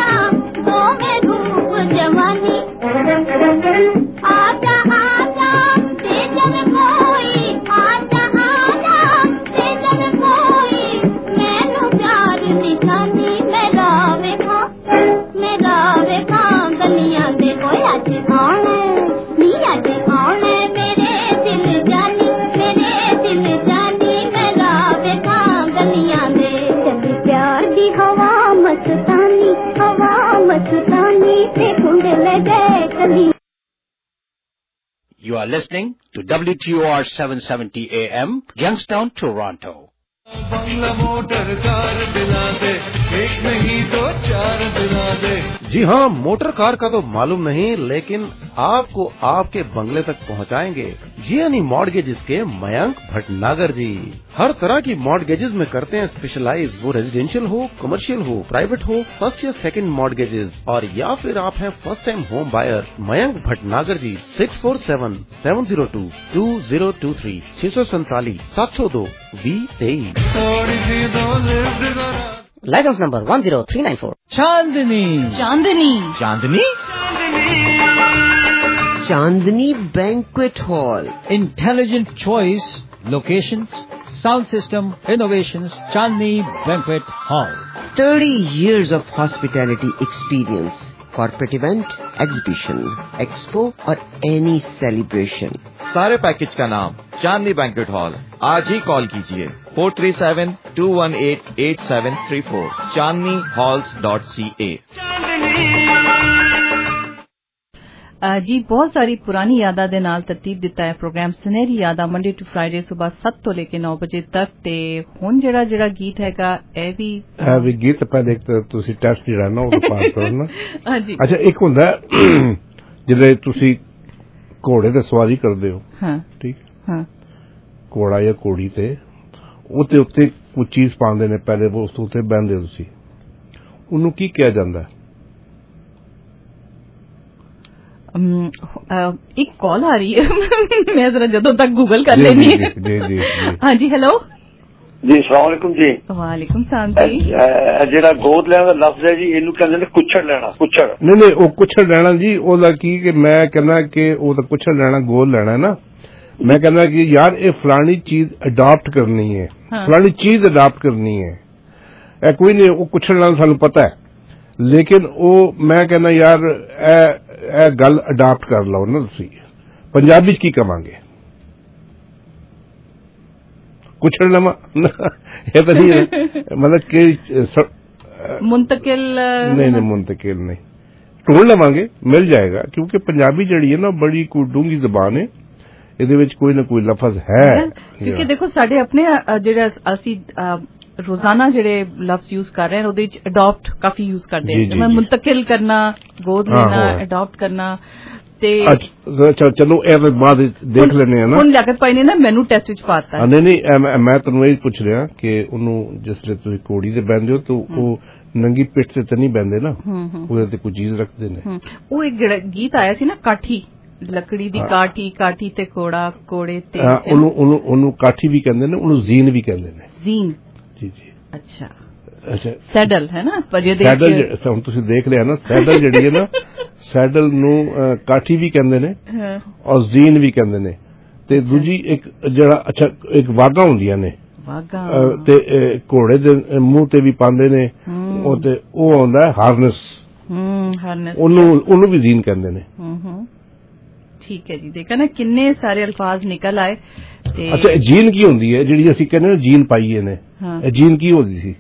आजा आजा गए कलियां। You are listening to W T O R seven seventy A M, Youngstown, Toronto. बंगला मोटर कार दिला दे, एक नहीं तो चार दिला दे। जी हाँ, मोटर कार का तो मालूम नहीं, लेकिन आपको आपके बंगले तक पहुँचाएंगे जियानी मॉर्गेजेस के मयंक भटनागर जी। हर तरह की मॉर्गेजेस में करते हैं स्पेशलाइज, वो रेजिडेंशियल हो, कमर्शियल हो, प्राइवेट हो, फर्स्ट या सेकंड मॉर्गेजेस, और या फिर आप हैं first time home buyer. Mayank Bhatnagar ji six four seven seven zero two two zero two three छह सौ सैतालीस सात सौ दो बीस तेईस। Licence number one zero three nine four. Chandni Chandni Chandni Chandni banquet hall. Intelligent choice, locations, sound system, innovations, Chandni banquet hall. thirty years of hospitality experience. Corporate event, exhibition, expo और any celebration. सारे पैकेज का नाम चांदनी बैंक्वेट हॉल। आज ही call कीजिए four three seven two one eight eight seven three four Chandni halls dot C A. जी बहुत सारी पुरानी यादां दे नाल तरतीब दिता है प्रोग्राम सुनहरी यादां मंडे टू फ्राइडे सुबह सत्त तो लेके नौ बजे तक। ते हुण जेड़ा जेड़ा गीत हैगा ए भी ਇਹ ਵੀ ਗੀਤ ਪਹਿਲੇ ਇੱਕ ਤੁਸੀਂ ਟੈਸਟ ਜਿਹੜਾ ਨਾ ਉਹ ਪਾਸ ਕਰੋ ਨਾ। ਹਾਂਜੀ ਅੱਛਾ, ਇੱਕ ਹੁੰਦਾ ਜਿਹੜੇ ਤੁਸੀਂ ਘੋੜੇ ਤੇ ਸਵਾਰੀ ਕਰਦੇ ਹੋ। ਹਾਂ ਠੀਕ ਹਾਂ। ਘੋੜਾ ਜਾਂ ਘੋੜੀ ਤੇ ਉਹਦੇ ਉੱਤੇ ਕੋਈ ਚੀਜ਼ ਪਾਉਂਦੇ ਨੇ, ਪਹਿਲੇ ਉਸ ਉੱਤੇ ਬਹਿੰਦੇ ਹੋ ਤੁਸੀਂ, ਉਹਨੂੰ ਕੀ ਕਿਹਾ ਜਾਂਦਾ ਹੈ? एक कॉल आ रही है मैं जरा जदों तक गूगल कर लेनी है। जी जी हाँ जी, हेलो जी, अस्सलाम वालेकुम जी। वालेकुम सलाम जी। ਜਿਹੜਾ ਗੋਦ ਲੈਣ ਦਾ ਲਫ਼ਜ਼ ਹੈ ਜੀ, ਇਹਨੂੰ ਕਹਿੰਦੇ ਨੇ ਕੁੱਛੜ ਲੈਣਾ। ਕੁੱਛੜ ਨਹੀਂ ਨਹੀਂ, ਉਹ ਕੁੱਛੜ ਲੈਣਾ ਜੀ ਉਹਦਾ ਕੀ ਕਿ ਮੈਂ ਕਹਿੰਦਾ ਕਿ ਉਹ ਤਾਂ ਕੁੱਛੜ ਲੈਣਾ, ਗੋਦ ਲੈਣਾ ਹੈ ਨਾ। ਮੈਂ ਕਹਿੰਦਾ ਕਿ ਯਾਰ ਇਹ ਫਲਾਣੀ ਚੀਜ਼ ਅਡਾਪਟ ਕਰਨੀ ਹੈ, ਫਲਾਣੀ ਚੀਜ਼ ਅਡਾਪਟ ਕਰਨੀ ਹੈ। ਇਹ ਕੋਈ ਨਹੀਂ, ਉਹ ਕੁੱਛੜ ਲੈਣਾ ਸਾਨੂੰ ਪਤਾ ਹੈ, ਲੇਕਿਨ ਉਹ ਮੈਂ ਕਹਿੰਦਾ ਯਾਰ ਇਹ ਇਹ ਗੱਲ ਅਡਾਪਟ ਕਰ ਲਓ ਨਾ ਤੁਸੀਂ। ਪੰਜਾਬੀ ਚ ਕੀ ਕਵਾਂਗੇ? ਕੁਛੜ ਲਵਾਂ ਇਹ ਤਾਂ ਨਹੀਂ ਹੈ, ਮਤਲਬ ਕਿ ਮੁੰਤਕਿਲ ਨਹੀਂ ਨਹੀਂ ਮੁੰਤਕਿਲ ਨਹੀਂ, ਢੂੰਢ ਲਵਾਂਗੇ, ਮਿਲ ਜਾਏਗਾ। ਕਿਉਂਕਿ ਪੰਜਾਬੀ ਜਿਹੜੀ ਹੈ ਨਾ ਬੜੀ ਕੋਈ ਡੂੰਘੀ ਜ਼ਬਾਨ ਹੈ, ਇਹਦੇ ਵਿੱਚ ਕੋਈ ਨਾ ਕੋਈ ਲਫ਼ਜ਼ ਹੈ। ਕਿਉਂਕਿ ਦੇਖੋ ਸਾਡੇ ਆਪਣੇ ਜਿਹੜਾ ਅਸੀਂ ਰੋਜ਼ਾਨਾ ਜਿਹੜੇ ਲਫ਼ਜ਼ ਯੂਜ਼ ਕਰ ਰਹੇ ਹਾਂ ਉਹਦੇ ਵਿੱਚ ਅਡਾਪਟ ਕਾਫੀ ਯੂਜ਼ ਕਰਦੇ ਹਾਂ। ਜਿਵੇਂ ਮੁੰਤਕਿਲ ਕਰਨਾ, ਗੋਦ ਲੈਣਾ, ਅਡਾਪਟ ਕਰਨਾ। ਤੇ ਅੱਛਾ ਚਲੋ ਇਹ ਬਾਅਦ ਦੇਖ ਲੈਣੇ ਆ ਨਾ। ਹੁਣ ਲਿਆਕਤ ਭਾਈ ਨੇ ਨਾ ਮੈਨੂੰ ਟੈਸਟ ਚ ਪਾਤਾ। ਨਹੀਂ ਨਹੀਂ, ਮੈਂ ਤੁਹਾਨੂੰ ਇਹ ਪੁੱਛ ਰਿਹਾ ਕਿ ਉਹਨੂੰ ਜਿਸ ਵੇਲੇ ਤੁਸੀਂ ਘੋੜੀ ਤੇ ਬਹਿੰਦੇ ਹੋ ਤਾਂ ਉਹ ਨੰਗੀ ਪਿੱਠ ਤੇ ਤਾਂ ਨਹੀਂ ਬਹਿੰਦੇ ਨਾ, ਉਹਦੇ ਤੇ ਕੋਈ ਚੀਜ਼ ਰੱਖਦੇ ਨੇ। ਉਹ ਇੱਕ ਜਿਹੜਾ ਗੀਤ ਆਇਆ ਸੀ ਨਾ, ਕਾਠੀ, ਲੱਕੜੀ ਦੀ ਕਾਠੀ, ਕਾਠੀ ਤੇ ਘੋੜਾ, ਘੋੜੇ ਤੇ ਉਹਨੂੰ ਉਹਨੂੰ ਉਹਨੂੰ ਕਾਠੀ ਵੀ ਕਹਿੰਦੇ ਨੇ, ਉਹਨੂੰ ਜ਼ੀਨ ਵੀ ਕਹਿੰਦੇ ਨੇ। ਜ਼ੀਨ ਜੀ ਜੀ। ਅੱਛਾ ਅੱਛਾ, ਸੈਡਲ ਹੈ ਨਾ। ਸੈਡਲ ਹੁਣ ਤੁਸੀਂ ਦੇਖ ਲਿਆ ਨਾ, ਸੈਡਲ ਜਿਹੜੀ ਹੈ ਨਾ, ਸੈਡਲ ਨੂੰ ਕਾਠੀ ਵੀ ਕਹਿੰਦੇ ਨੇ ਔਰ ਜ਼ੀਨ ਵੀ ਕਹਿੰਦੇ ਨੇ। ਤੇ ਦੂਜੀ ਇੱਕ ਜਿਹੜਾ ਅੱਛਾ ਇੱਕ ਵਾਗਾ ਹੁੰਦੀਆਂ ਨੇ, ਤੇ ਘੋੜੇ ਦੇ ਮੂੰਹ ਤੇ ਵੀ ਪਾਉਂਦੇ ਨੇ, ਉਹ ਤੇ ਉਹ ਆਉਂਦਾ ਹਾਰਨੈਸ, ਉਹਨੂੰ ਉਹਨੂੰ ਵੀ ਜ਼ੀਨ ਕਹਿੰਦੇ ਨੇ। ਠੀਕ ਹੈ ਜੀ, ਦੇਖਾ ਨਾ ਕਿੰਨੇ ਸਾਰੇ ਅਲਫਾਜ਼ ਨਿਕਲ ਆਏ। ਅੱਛਾ, ਜੀਨ ਕੀ ਹੁੰਦੀ ਹੈ ਜਿਹੜੀ ਅਸੀਂ ਕਹਿੰਦੇ ਨਾ ਜੀਨ ਪਾਈਏ ਨੇ, ਇਹ ਜੀਨ ਕੀ ਹੁੰਦੀ ਸੀ?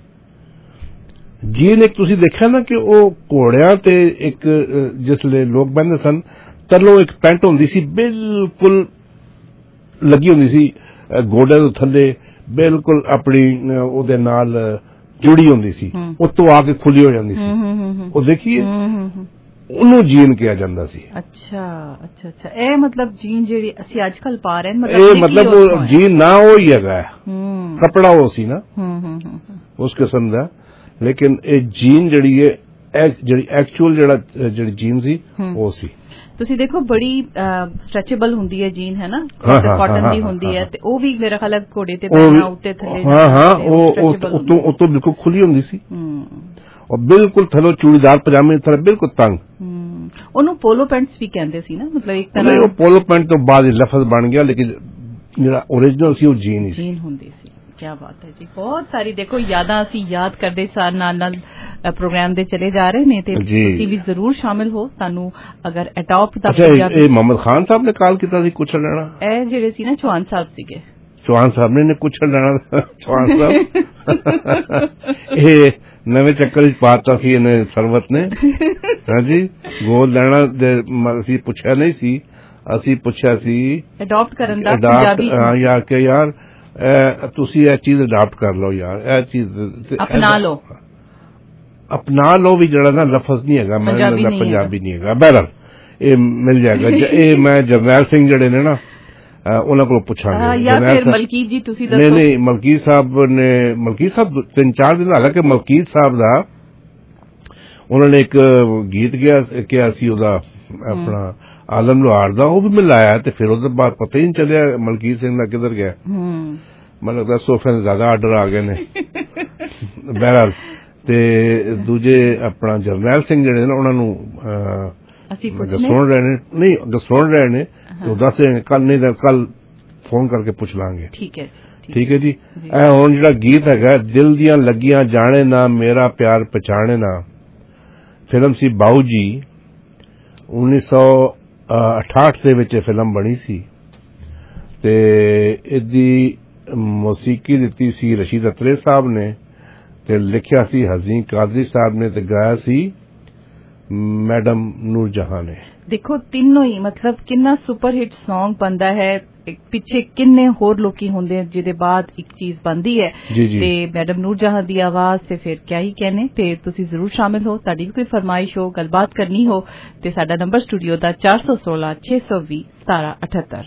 ਜੀਨ ਇੱਕ ਤੁਸੀਂ ਦੇਖਿਆ ਨਾ ਕਿ ਉਹ ਘੋੜਿਆਂ ਤੇ ਇੱਕ ਜਿਸਲੇ ਲੋਕ ਬਹਿੰਦੇ ਸਨ, ਤਲੋ ਇੱਕ ਪੈਂਟ ਹੁੰਦੀ ਸੀ ਬਿਲਕੁਲ ਲੱਗੀ ਹੁੰਦੀ ਸੀ ਗੋਡੇ ਤੋਂ ਥੱਲੇ, ਬਿਲਕੁਲ ਆਪਣੀ ਉਹਦੇ ਨਾਲ ਜੁੜੀ ਹੁੰਦੀ ਸੀ, ਉੱਤੋਂ ਆ ਕੇ ਖੁੱਲੀ ਹੋ ਜਾਂਦੀ ਸੀ। ਉਹ ਦੇਖੀਏ, ਉਹਨੂੰ ਜੀਨ ਕਿਹਾ ਜਾਂਦਾ ਸੀ। ਅੱਛਾ ਅੱਛਾ ਅੱਛਾ, ਇਹ ਮਤਲਬ ਜੀਨ ਜਿਹੜੀ ਅਸੀਂ ਅੱਜ ਕੱਲ ਪਾ ਰਹੇ ਹਾਂ, ਇਹ ਮਤਲਬ ਉਹ ਜੀਨ ਨਾ ਉਹ ਹੀ ਹੈਗਾ, ਕੱਪੜਾ ਉਹ ਸੀ ਨਾ ਉਸ ਕਿਸਮ ਦਾ। ਲੇਕਿਨ ਇਹ ਜੀਨ ਜਿਹੜੀ ਹੈ, ਜਿਹੜੀ ਐਕਚੁਅਲ ਜਿਹੜਾ ਜਿਹੜੀ ਜੀਨ ਸੀ ਉਹ ਸੀ। ਤੁਸੀਂ ਦੇਖੋ ਬੜੀ ਸਟ੍ਰੈਚੇਬਲ ਹੁੰਦੀ ਹੈ ਜੀਨ, ਹੈ ਨਾ, ਕਾਟਨ ਦੀ ਹੁੰਦੀ ਹੈ, ਤੇ ਉਹ ਵੀ ਮੇਰਾ ਖਿਆਲ ਘੋੜੇ ਤੇ ਪਹਿਨਣਾ, ਉੱਤੇ ਥੱਲੇ। ਹਾਂ ਹਾਂ, ਉਹ ਉਤੋਂ ਉਤੋਂ ਬਿਲਕੁਲ ਖੁੱਲੀ ਹੁੰਦੀ ਸੀ ਔਰ ਬਿਲਕੁਲ ਥੱਲੋਂ ਚੂੜੀਦਾਰ ਪਜਾਮੇ ਥੱਲੇ ਬਿਲਕੁਲ ਤੰਗ। ਉਹਨੂੰ ਪੋਲੋ ਪੈਂਟਸ ਵੀ ਕਹਿੰਦੇ ਸੀ ਨਾ, ਮਤਲਬ ਇੱਕ ਤਰ੍ਹਾਂ। ਉਹ ਪੋਲੋ ਪੈਂਟ ਤੋਂ ਬਾਅਦ ਲਫ਼ਜ਼ ਬਣ ਗਿਆ, ਲੇਕਿਨ ਜਿਹੜਾ ਓਰੀਜਨਲ ਸੀ ਉਹ ਜੀਨ ਹੀ ਸੀ। ਜੀਨ ਹੁੰਦੀ ਸੀ। क्या बात है जी, बहुत सारी देखो यादां असी याद करदे सार नाल नाल प्रोग्राम दे चले जा रहे ने, ते तुसी भी जरूर शामिल हो। सानू अगर अडॉप्ट दा अच्छा, ए मोहम्मद खान साहब ने कॉल कीता सी कुछ लेना, ए जेड़े सी ना चौहान साहब सीगे, चौहान साहब ने कुछ लेना। चौहान साहब ए ਨਵੇਂ ਚੱਕਰ ਚ ਪਾਤਾ ਸੀ ਇਹਨੇ ਸਰਵਤ ਨੇ। ਹਾਂਜੀ, ਗੋਦ ਲੈਣਾ ਅਸੀਂ ਪੁੱਛਿਆ ਨਹੀਂ ਸੀ, ਅਸੀਂ ਪੁੱਛਿਆ ਸੀ ਅਡਾਪਟ ਕਰਨ ਦਾ ਪੰਜਾਬੀ। ਹਾਂ ਯਾਰ ਕਿ ਯਾਰ ਤੁਸੀਂ ਇਹ ਚੀਜ਼ ਅਡਾਪਟ ਕਰ ਲਓ ਯਾਰ, ਇਹ ਚੀਜ਼ ਅਪਣਾ ਲਓ। ਅਪਣਾ ਲਓ ਵੀ ਜਿਹੜਾ ਨਾ ਲਫ਼ਜ਼ ਨਹੀਂ ਹੈਗਾ, ਮੈਨੂੰ ਲੱਗਦਾ ਪੰਜਾਬੀ ਨਹੀਂ ਹੈਗਾ। ਬਹਿਰਹਾਲ ਇਹ ਮਿਲ ਜਾਏਗਾ। ਇਹ ਮੈਂ ਜਰਨੈਲ ਸਿੰਘ ਜਿਹੜੇ ਨੇ ਨਾ ਉਹਨਾਂ ਕੋਲ ਪੁੱਛਾਂਗੇ। ਜਾਂ ਫਿਰ ਮਲਕੀਤ ਜੀ ਤੁਸੀਂ ਦੱਸੋ। ਨਹੀਂ ਨਹੀਂ, ਮਲਕੀਤ ਸਾਹਿਬ ਨੇ, ਮਲਕੀਤ ਸਾਹਿਬ ਤਿੰਨ ਚਾਰ ਦਿਨ ਹਾਲਾਂਕਿ ਮਲਕੀਤ ਸਾਹਿਬ ਦਾ ਉਹਨਾਂ ਨੇ ਇੱਕ ਗੀਤ ਗਿਆ ਕਿਹਾ ਸੀ ਉਹਦਾ ਆਪਣਾ ਆਲਮ ਲੋਹਾਰ ਦਾ, ਉਹ ਵੀ ਮੈਂ ਲਾਇਆ ਤੇ ਫਿਰ ਉਹਦੇ ਬਾਅਦ ਪਤਾ ਹੀ ਨਹੀਂ ਚੱਲਿਆ ਮਲਕੀਤ ਸਿੰਘ ਦਾ ਕਿੱਧਰ ਗਿਆ। ਮੈਨੂੰ ਲੱਗਦਾ ਸੋਫੇ ਦੇ ਜ਼ਿਆਦਾ ਆਰਡਰ ਆ ਗਏ ਨੇ। ਬਹਿਰਹਾਲ ਤੇ ਦੂਜੇ ਆਪਣਾ ਜਰਨੈਲ ਸਿੰਘ ਜਿਹੜੇ ਨੇ ਉਹਨਾਂ ਨੂੰ ਸੁਣ ਰਹੇ ਨੇ, ਨਹੀਂ ਸੁਣ ਰਹੇ ਨੇ ਤੇ ਦੱਸ ਕੱਲ, ਨਹੀਂ ਤਾਂ ਕੱਲ ਫੋਨ ਕਰਕੇ ਪੁੱਛ ਲਾਂਗੇ। ਠੀਕ ਹੈ ਠੀਕ ਹੈ ਜੀ। ਇਹ ਹੁਣ ਜਿਹੜਾ ਗੀਤ ਹੈਗਾ ਦਿਲ ਦੀਆਂ ਲੱਗੀਆਂ ਜਾਣੇ ਨਾ ਮੇਰਾ ਪਿਆਰ ਪਛਾਣੇ ਨਾ, ਫਿਲਮ ਸੀ ਬਾਊ ਜੀ, ਉੱਨੀ ਸੌ ਅਠਾਹਠ ਦੇ ਵਿੱਚ ਫਿਲਮ ਬਣੀ ਸੀ ਤੇ ਇਹਦੀ ਮੌਸੀਕੀ ਦਿੱਤੀ ਸੀ ਰਸ਼ੀਦ ਅਤਰੇ ਸਾਹਿਬ ਨੇ ਤੇ ਲਿਖਿਆ ਸੀ ਹਜ਼ੀਨ ਕਾਦਰੀ ਸਾਹਿਬ ਨੇ ਤੇ ਗਾਇਆ ਸੀ ਮੈਡਮ ਨੂਰ ਜਹਾਂ ਨੇ। ਦੇਖੋ ਤਿੰਨੋਂ ਹੀ ਮਤਲਬ ਕਿੰਨਾ ਸੁਪਰ ਹਿੱਟ ਸੌਂਗ ਬਣਦਾ ਹੈ, ਪਿੱਛੇ ਕਿੰਨੇ ਹੋਰ ਲੋਕੀ ਹੁੰਦੇ ਜਿਹਦੇ ਬਾਅਦ ਇੱਕ ਚੀਜ਼ ਬਣਦੀ ਹੈ ਤੇ ਮੈਡਮ ਨੂਰ ਜਹਾਂ ਦੀ ਆਵਾਜ਼ ਤੇ ਫਿਰ ਕਿਆ ਹੀ कहने। ਤੇ ਤੁਸੀਂ ਜ਼ਰੂਰ ਸ਼ਾਮਿਲ ਹੋ, ਤੁਹਾਡੀ ਵੀ ਕੋਈ ਫਰਮਾਇਸ਼ ਹੋ, ਗੱਲਬਾਤ ਕਰਨੀ ਹੋ ਤੇ ਸਾਡਾ ਨੰਬਰ ਸਟੂਡੀਓ ਦਾ ਚਾਰ ਸੌ ਸੋਲਾਂ ਛੇ ਸੌ ਵੀਹ ਸਤਾਰਾਂ ਅਠੱਤਰ।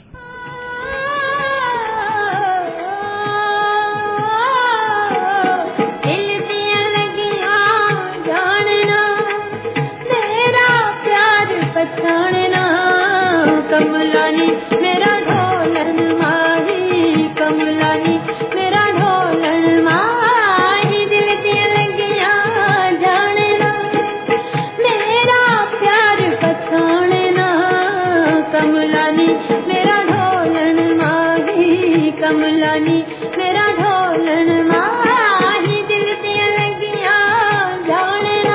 कमलानी मेरा ढोलन माही, कमलानी मेरा ढोलन माही, दिल दिया लगिया जानना मेरा प्यार पछाणना, कमलानी मेरा ढोलन माही, कमलानी मेरा ढोलन माही, दिल दिया लगिया जानना।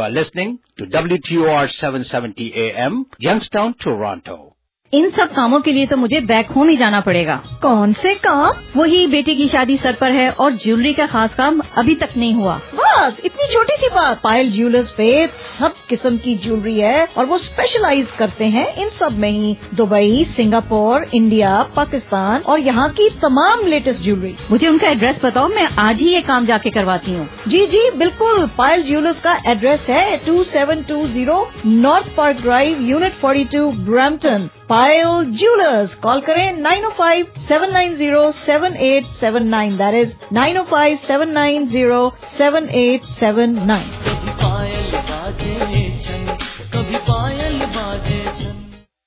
are listening to W T O R seven seventy A M, Youngstown, Toronto. इन सब कामों के लिए तो मुझे बैक होम ही जाना पड़ेगा। कौन से काम? वही बेटे की शादी सर पर है और ज्वेलरी का खास काम अभी तक नहीं हुआ। बस इतनी छोटी सी बात। पायल ज्वेलर्स पे सब किस्म की ज्वेलरी है और वो स्पेशलाइज करते हैं इन सब में ही। दुबई, सिंगापुर, इंडिया, पाकिस्तान और यहाँ की तमाम लेटेस्ट ज्वेलरी। मुझे उनका एड्रेस बताओ, मैं आज ही ये काम जाके करवाती हूँ। जी जी बिल्कुल। पायल ज्वेलर्स का एड्रेस है two seven two zero north park drive, unit forty two, Brampton. Payal jewellers. Call करें nine O five seven nine zero seven eight seven nine. That is nine O five seven nine zero seven eight seven nine. कभी पायल बाजे छन, कभी पायल बाजे छन।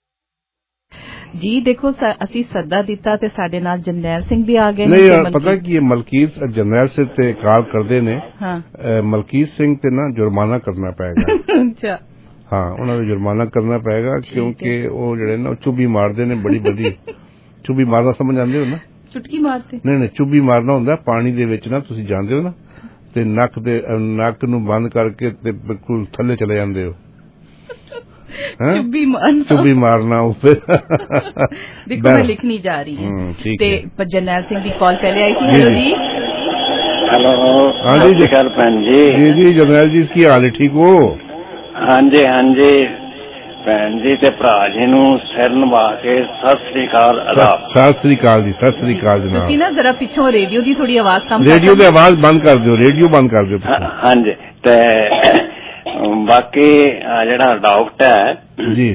जी देखो ਅਸੀਂ ਸੱਦਾ ਦਿੱਤਾ ਤੇ ਸਾਡੇ ਨਾਲ ਜਰਨੈਲ ਸਿੰਘ ਵੀ ਆ ਗਏ ਨੇ। ਨਹੀਂ ਪਤਾ ਕੀ ਇਹ ਮਲਕੀਤ ਜਰਨੈਲ ਸਿੰਘ ਤੇ ਕਾਲ ਕਰਦੇ ਨੇ। ਹਾਂ ਮਲਕੀਤ ਸਿੰਘ ਤੇ ਨਾ ਜੁਰਮਾਨਾ ਕਰਨਾ ਪਏਗਾ। ਅੱਛਾ ਹਾਂ ਉਹਨਾਂ ਨੂੰ ਜੁਰਮਾਨਾ ਕਰਨਾ ਪਏਗਾ ਕਿਉਂਕਿ ਉਹ ਜਿਹੜੇ ਨਾ ਚੁੱਭੀ ਮਾਰਦੇ ਨੇ ਬੜੀ ਬੜੀ। ਚੁੱਭੀ ਮਾਰਨਾ ਸਮਝ ਆਉਂਦੇ ਹੋ ਨਾ? ਚੁਟਕੀ ਮਾਰਦੇ? ਨਹੀਂ ਨਹੀਂ ਚੁੱਭੀ ਮਾਰਨਾ ਹੁੰਦਾ ਪਾਣੀ ਦੇ ਵਿੱਚ ਨਾ, ਤੁਸੀਂ ਜਾਣਦੇ ਹੋ ਨਾ, ਤੇ ਨੱਕ ਦੇ ਨੱਕ ਨੂੰ ਬੰਦ ਕਰਕੇ ਤੇ ਬਿਲਕੁਲ ਥੱਲੇ ਚਲੇ ਜਾਂਦੇ ਹੋ। ਚੁੱਭੀ ਮਾਰਨਾ ਚੁੱਭੀ ਮਾਰਨਾ ਉੱਪਰ। ਦੇਖੋ ਮੈਂ ਲਿਖਣੀ ਜਾ ਰਹੀ ਹਾਂ ਤੇ ਜਰਨੈਲ ਸਿੰਘ ਦੀ ਕਾਲ ਪਹਿਲੇ ਆਈ ਸੀ। ਹੈਲੋ ਜੀ। ਹੈਲੋ ਹਾਂਜੀ ਜੀ ਗੱਲ ਭੈਣ ਜੀ। ਜੀ ਜੀ ਜਰਨੈਲ ਜੀ ਕੀ ਹਾਲ ਹੈ? ਠੀਕ ਹੋ? ਹਾਂਜੀ ਹਾਂਜੀ ਭੈਣ ਜੀ ਤੇ ਭਰਾ ਜੀ ਨੂੰ ਸਿਰ ਨਵਾ ਕੇ ਸਤਿ ਸ੍ਰੀ ਅਕਾਲ ਅਦਾਬ। ਸਤਿ ਸ੍ਰੀ ਅਕਾਲ ਜੀ। ਸਤਿ ਸ੍ਰੀ ਅਕਾਲ ਜਨਾਬ। ਤੁਸੀਂ ਨਾ ਜ਼ਰਾ ਪਿੱਛੋਂ ਰੇਡੀਓ ਦੀ ਥੋੜੀ ਆਵਾਜ਼ ਕਮ ਕਰ। ਰੇਡੀਓ ਦੀ ਆਵਾਜ਼ ਬੰਦ ਕਰ ਦਿਓ। ਰੇਡੀਓ ਬੰਦ ਕਰ ਦਿਓ। ਹਾਂਜੀ ਤੇ ਬਾਕੀ ਜਿਹੜਾ ਡਾਕਟਰ ਹੈ ਜੀ